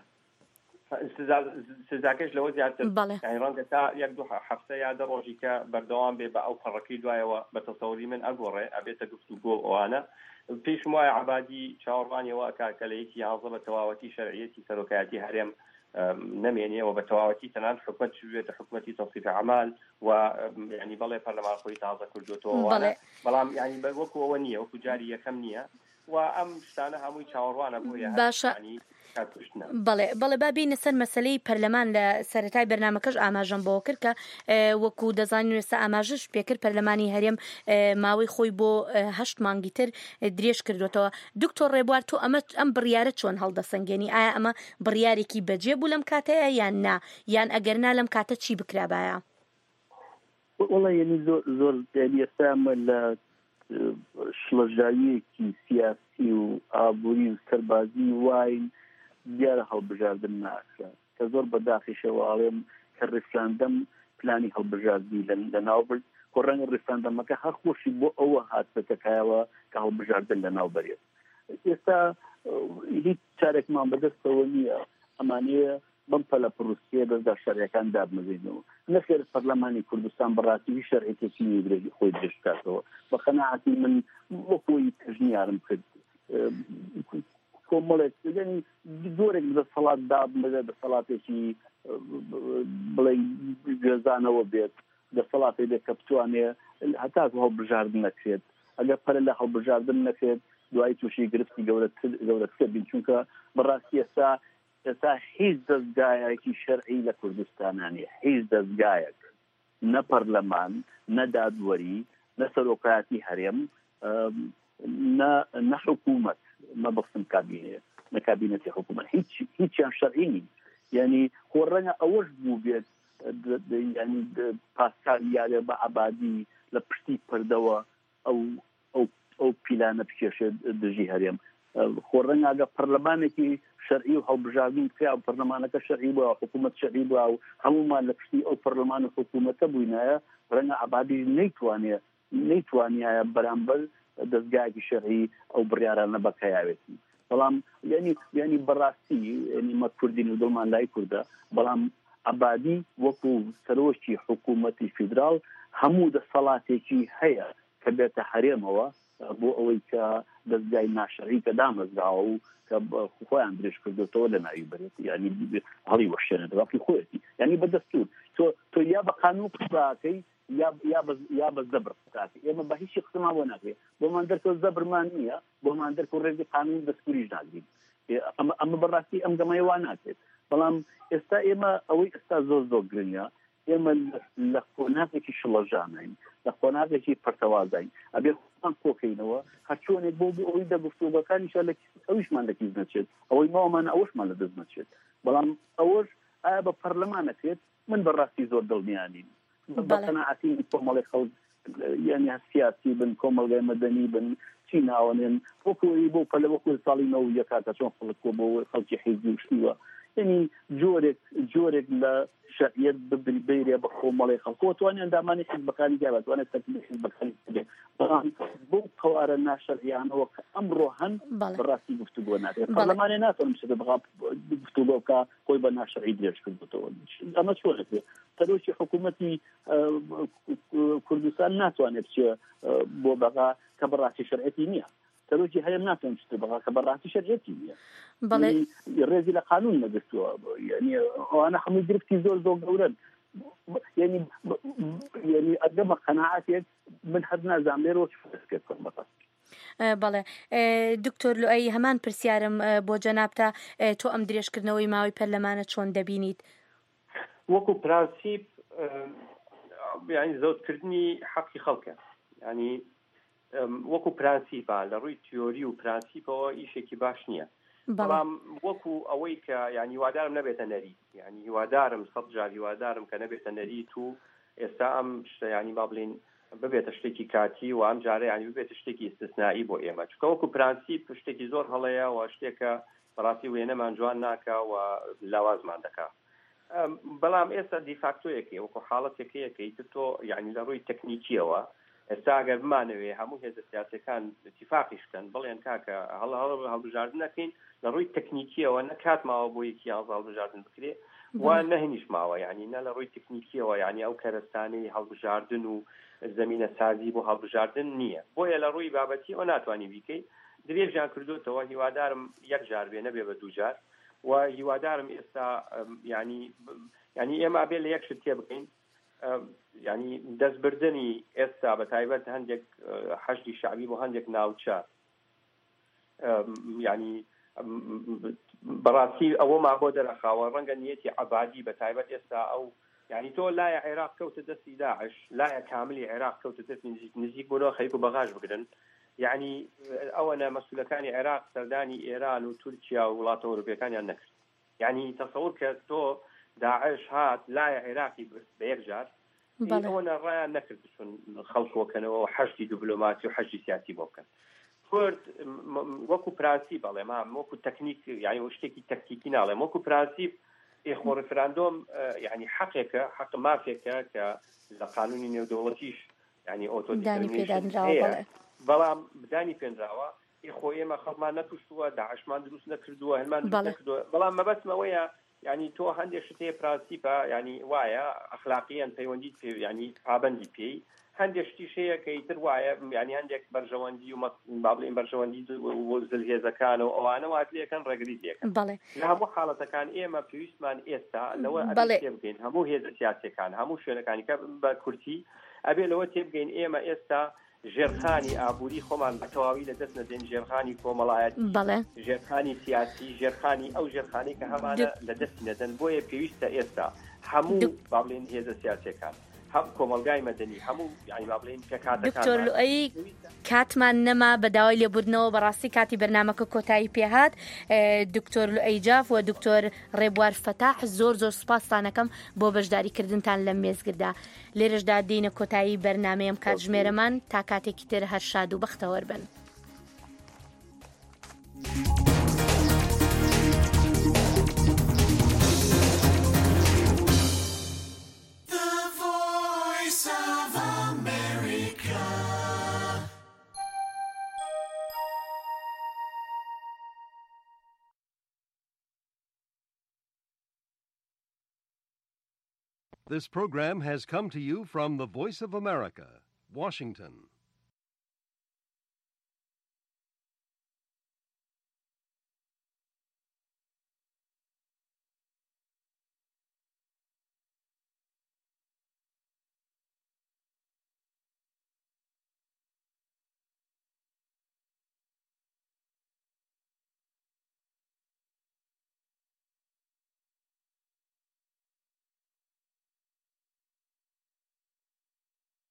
سزاکەش لەوە زیاتر یعنی ڕەنگە تا یەک دوو هەفتە یا دە ڕۆژی کە بەردەوام بێ بە ئەو پەڕەکەی دوایەوە بە تەسەوری من ئەگۆڕێ ئەبێتە گفتوگۆ ئەوانە پێشم وایە عەبادی چاوەڕوانیەوە کاکە لە یەکی یانزە بە تەواوەتی شەرعیەتی سەرۆکایەتی هەرێم نەمێنیەوە بە تەواوەتی تەنان حکومەت بێتە حکومەتی تەوسیف عەمال و یعنی بەڵێ پەرلەمان خۆی تازە کردوێتەوە بەڵام یعنی وەکو ئەوە نییە وەکو جاری یەکەم نییە و ئەم شتانە هەمووی چاوەڕوانە بۆیە باشە بەڵێ بەڵێ با بینە سەر مەسلەی پەرلەمان لە سەرەتای بەرنامەکەش ئاماژەم بۆ کرد کە وەکو دەزانین ئێستا ئاماژش پێکرد پەرلەمانی هەرێم ماوەی خۆی بۆ هەشت مانگی تر درێژ کردوێتەوە دکتۆر ڕێبوار تۆ ئەمە ئەم بڕیارە چۆن هەڵدەسەنگێنی ئایا ئەمە بڕیارێکی بەجێ بوو لەم کاتەیە یان نا یان ئەگەرنا لەم کاتە چی بکرابایە وڵی یعنی زۆر زۆر ئێستا لە شڵەژاویەکی سیاسی و ئابووری و سەربازی واین دیارە هەڵبژاردن ناکرا کە زۆر بەداخیشەوە ئاڵێم کە ڕێفراندەم پلانی هەڵبژاردی لە ناوبرد کۆ ڕەنگە ڕێفراندەمەکە هەر خۆشی بۆ ئەوە هات بەتەکایەوە کە هەڵبژاردن لە ناو بەرێت ئێستا هیچ چارێکمان بەدەستەوە نییە ئەمانەیە بەم پەلە پرۆسیە دەستدا شەرعیەکان دابمەزێنەوە نەخێر پەرلەمانی کوردستان بەڕاستی شەرعیەکێکی نیە خۆی درێژ بکاتەوە بە قەناعەتی من وەکۆی تژنیارم کرد کۆمەڵێک زۆرێک دەسەڵات دابمەدە دەسەڵاتێکی بڵێ گوێزانەوە بێت دەسەڵاتێک بێت کە بتوانێ هەتا هەڵبژاردن نەکرێت ئەگەر پەرە لە هەڵبژاردن نەکرێت دوای تووشی گرفتی گەورەتر بین چونکە بەڕاستی ئێستا ئێستا هیچ دەستگایەکی شەرعی لە کوردستانانیە هیچ دەستگایەک نە پەرلەمان نە دادوەری نە سەرۆکایەتی هەرێم نە حکوومەت ما بەخسم کابینێ نە کابینەتی حکوومەت هیچ هیچیان شەرعی نین یعنی خۆ ڕەنگە ئەوەش بوو بێت ینی پاسکال یاێ بە عبادی لە پشتی پردەوە ئەو ئەو ئەو پیلانە بکێشێ دژی هەرێم خۆ ڕەنگاگە پەرلەمانێکی شەرعی و هەڵبژاردن کرا و پەرلەمانەکە شەرعی بووە حکوومەت شەرعی بووە و هەمومان لە پشتی ئەو پەرلەمان و حکوومەتە بووینایە ڕەنگە عبادی نەیتوانێ نەیتوانایە بەرامبەر دەستگایەکی شەرعی ئەو بڕیارانە بەکایاوێتی بەڵام ینی ینی بەڕاستی ینی مە کوردین و دڵمان لای کووردە بەڵام عبادی وەکو سەرۆکی حکوومەتی فیدرال هەموو دەسەڵاتێکی هەیە کە بێتە هەرێمەوە بۆ ئەوەی کە دەستگای ناشەرعی کە دامەزراوە و کە خۆیان درێژ کردوتەوە لە ناوی بێت ینی هەڵی وەشێنە دەواقی خۆیەتی ینی بە دەستور تۆ تۆ یا بە قانون قساکەی یا بە زەبر قساکەی ئێمە بە هیچی قسەمان بۆ ناکرێت بۆمان دەرکەوت زەبرمان نییە بۆمان دەرکەوت ڕێزی قانون دەستوریش ناگرین ئەمە بەڕاستی ئەم گەمەی وا ناکرێت بەڵام ئێستا ئێمە ئەوەی ئێستا زۆر زۆر گرنگە ئێمە لە قۆناغێکی شڵەژانین لە قۆناغێکی پەرتەوازین ئەبێ خۆمان کۆکەینەوە هەرچۆنێک بۆ بۆ ئەوەی دەگفتوگەکانیش ئەویشمان لە کیز نەچێت ئەوەی ماوەمان ئەوەشمان لە دەست نەچێت بەڵام ئەوەش ئایا بە پەرلەمانەکرێت من بەڕاستی زۆر دڵنیانین بەقەناعەتی کۆمەڵی خەڵک یعنی سیاسی بن کۆمەڵگای مەدەنی بن چی ناوەنێن وەکوی بۆ پەلە وەکو ساڵی نەوە یەکاتە چۆن خەڵک کۆ بۆ خەڵکی حیزبی وشتیوە ینی جۆرێک جۆرێک لە شەریعەت ببیرێ بە کۆمەڵی خەڵک توانیان دامانی حیزبەکانی جا بتوانێت تەکلیف حیزبەکانی بێ بەڵام بۆ قەوارە ناشەریعانەوە کە ئەمڕۆ هەن بەڕاستی گفتوگۆ ناکرێت پەرلەمانێ ناتوانم شتە بەغا گفتوگۆ بکە خۆی بە ناشەرعی درێژ کردوتەوە ئەمە چۆنێت سەرۆکی حکوومەتی کوردستان ناتوانێت بچێ بۆ بەغا کە بەڕاستی شەرعەتی نییە سەرۆکی هەرێم ناتوانێت بچێت بەغا کە بەڕاستی شەرعەتی نییە ڕێزی لە قانون نەگرتووە ینی ئەوانە هەمووی گرفتی زۆر زۆر گەورن ینی ینی ئەگەمە قەناعەتێک من هەر نازانم لێرەوە چ فکرێت کۆمەڵە بەڵێ دکتۆر لوئی هەمان پرسیارم بۆ جەنابتە تۆ ئەم درێژکردنەوەی ماوەی پەرلەمانە چۆن دەبینیت وەکو پرانسیپ ینی زەوتکردنی حەقی خەڵکە ینی وەکو پرانسیپە لە ڕووی تیۆری و پرانسیپەوە ئیشێکی باش نییە بەڵام وەکو ئەوەی کە ینی هیوادارم نەبێتە نەری ینی هیوادارم سەد جار هیوادارم کە نەبێتە نەریت و ئێستا ئەم شتە ینی با بڵین ببێتە شتێکی کاتی و ئەم جارە ینی ببێتە شتێکی استثنایی بۆ ئێمە چونکە وەکو پرانسیپ شتێکی زۆر هەڵەیە و شتێکە بەڕاستی وێنەمان جوان ناکە و لاوازمان دەکا بەڵام ئێستا دیفاکتۆیەکی وەکو حاڵەتێکەیەکەی تۆ ینی لە ڕووی تەکنیکیەوە ئێستا ئەگەر بمانەوێ هەموو هێزە سیاسەکان اتفاقیشکەن بڵێن کاکە هەڵ هەڵبژاردن نەکەین لە ڕووی تەکنیکیەوە نەکاتماوە بۆ یەکی هەڵبژاردن بکرێ و نەهێنیش ماوە ینی نە لە ڕووی تەکنیکیەوە ینی ئەو کەرەستانەی هەڵبژاردن و زمینە سازی بۆ هەڵبژاردن نییە بۆیە لە ڕووی بابەتی ئەو ناتوانانی بیکەی درێژیان کردوتەوە هیوادارم یەک جار بێ نەبێ بە دوو جار و هیوادارم ئێستا ینی ینی ئێمە بێ لە یەک شت تێ بکەین ینی دەستبردنی ئێستا بە تایبەت هەندێک حەشدی شعبی بۆ هەندێک ناوچە ینی بەڕاستی ئەوە ما بۆ دەرەخاوە ڕەنگە نیەتی عەبادی بە تایبەت ئێستا ئەو ینی تۆ لایە عێراق کەوتە دەستی داعش لایە کاملی عێراق کەوتە دەست نزیک بۆنەوە خەریک و بەغاش بگرن یعنی ئەوەنە مەسئولەکانی عێراق سەردانی ئێران و تورکیا و وڵاتە ئەوروپیەکانیان نەکرد یعنی تەسەوور کە تۆ داعش هات لایە عێراقی بە یەک جار ئەوەنە ڕایان نەکرد چون خەڵکۆکەنەوە و حەشتی دیپلۆماسی و حەشتی سیاسی بۆ بکەن کورد وەکو پرانسیپ بەڵێ مام وەکو تەکنیک یعنی شتێکی تەکتیکی ناڵێم وەکو پرانسیپ ئێخۆ ڕفراندۆم یعنی حەقێکە حەق مافێکە کە لە قانونی نێودەوڵەتیش یعنی ئۆتۆدیتەرمینیشن بەڵام بدانی پێنراوە ئێخۆ ئێمە خەڵمان نەکوشتووە داعشمان دروست نەکردووە هەلمان دروست نەکردووە بەڵام مەبەستمەوەیە ینی تۆ هەندێک شتەیە پرانسیپە ینی وایە ئەخلاقیان پەیوەندیت پێ ینی پابەندی پێی هەندێک شتیش هەیە کە ئیتر وایە ینی هەندێک بەرژەوەندی و با بڵێن بەرژەوەندی زلهێزەکان و ئەوانە وات لێکەن ڕێگری لێکەن لە هەموو حاڵەتەکان ئێمە پێویستمان ئێستا لەوە تێ بگەین هەموو هێزە سیاسیەکان هەموو شوێنەکانی کە بە کورتی ئەبێ لەوە تێ بگەین ئێمە ئێستا ژێرخانی ئابووری خۆمان بە تەواوی لە دەست نەدێن ژێرخانی کۆمەڵایەتی ژێرخانی سیاسی ژێرخانی ئەو ژێرخانەی کە هەمانە لە دەستی نەدەن بۆیە پێویستە ئێستا هەموو با بڵێن هێزە سیاسیەکان هەم کۆمەلگای مەدەنی هەموو یعنی با بڵێن کە کاتەکان دکتۆر لوئەی کاتمان نەما بە داوای لێبوردنەوە بەڕاستی کاتی بەرنامەکە کۆتایی پێهات دکتۆر لوئەی جاف و دکتۆر ڕێبوار فەتاح زۆر زۆر سوپاستانەکەم بۆ بەشداریکردنتان لەم مێزگردا لێرەشدا دێنە کۆتایی بەرنامەیەم کات ژمێرەمان تا کاتێکی تر هەر شاد و بەختەوەر بن. This program has come to you from the Voice of America, Washington.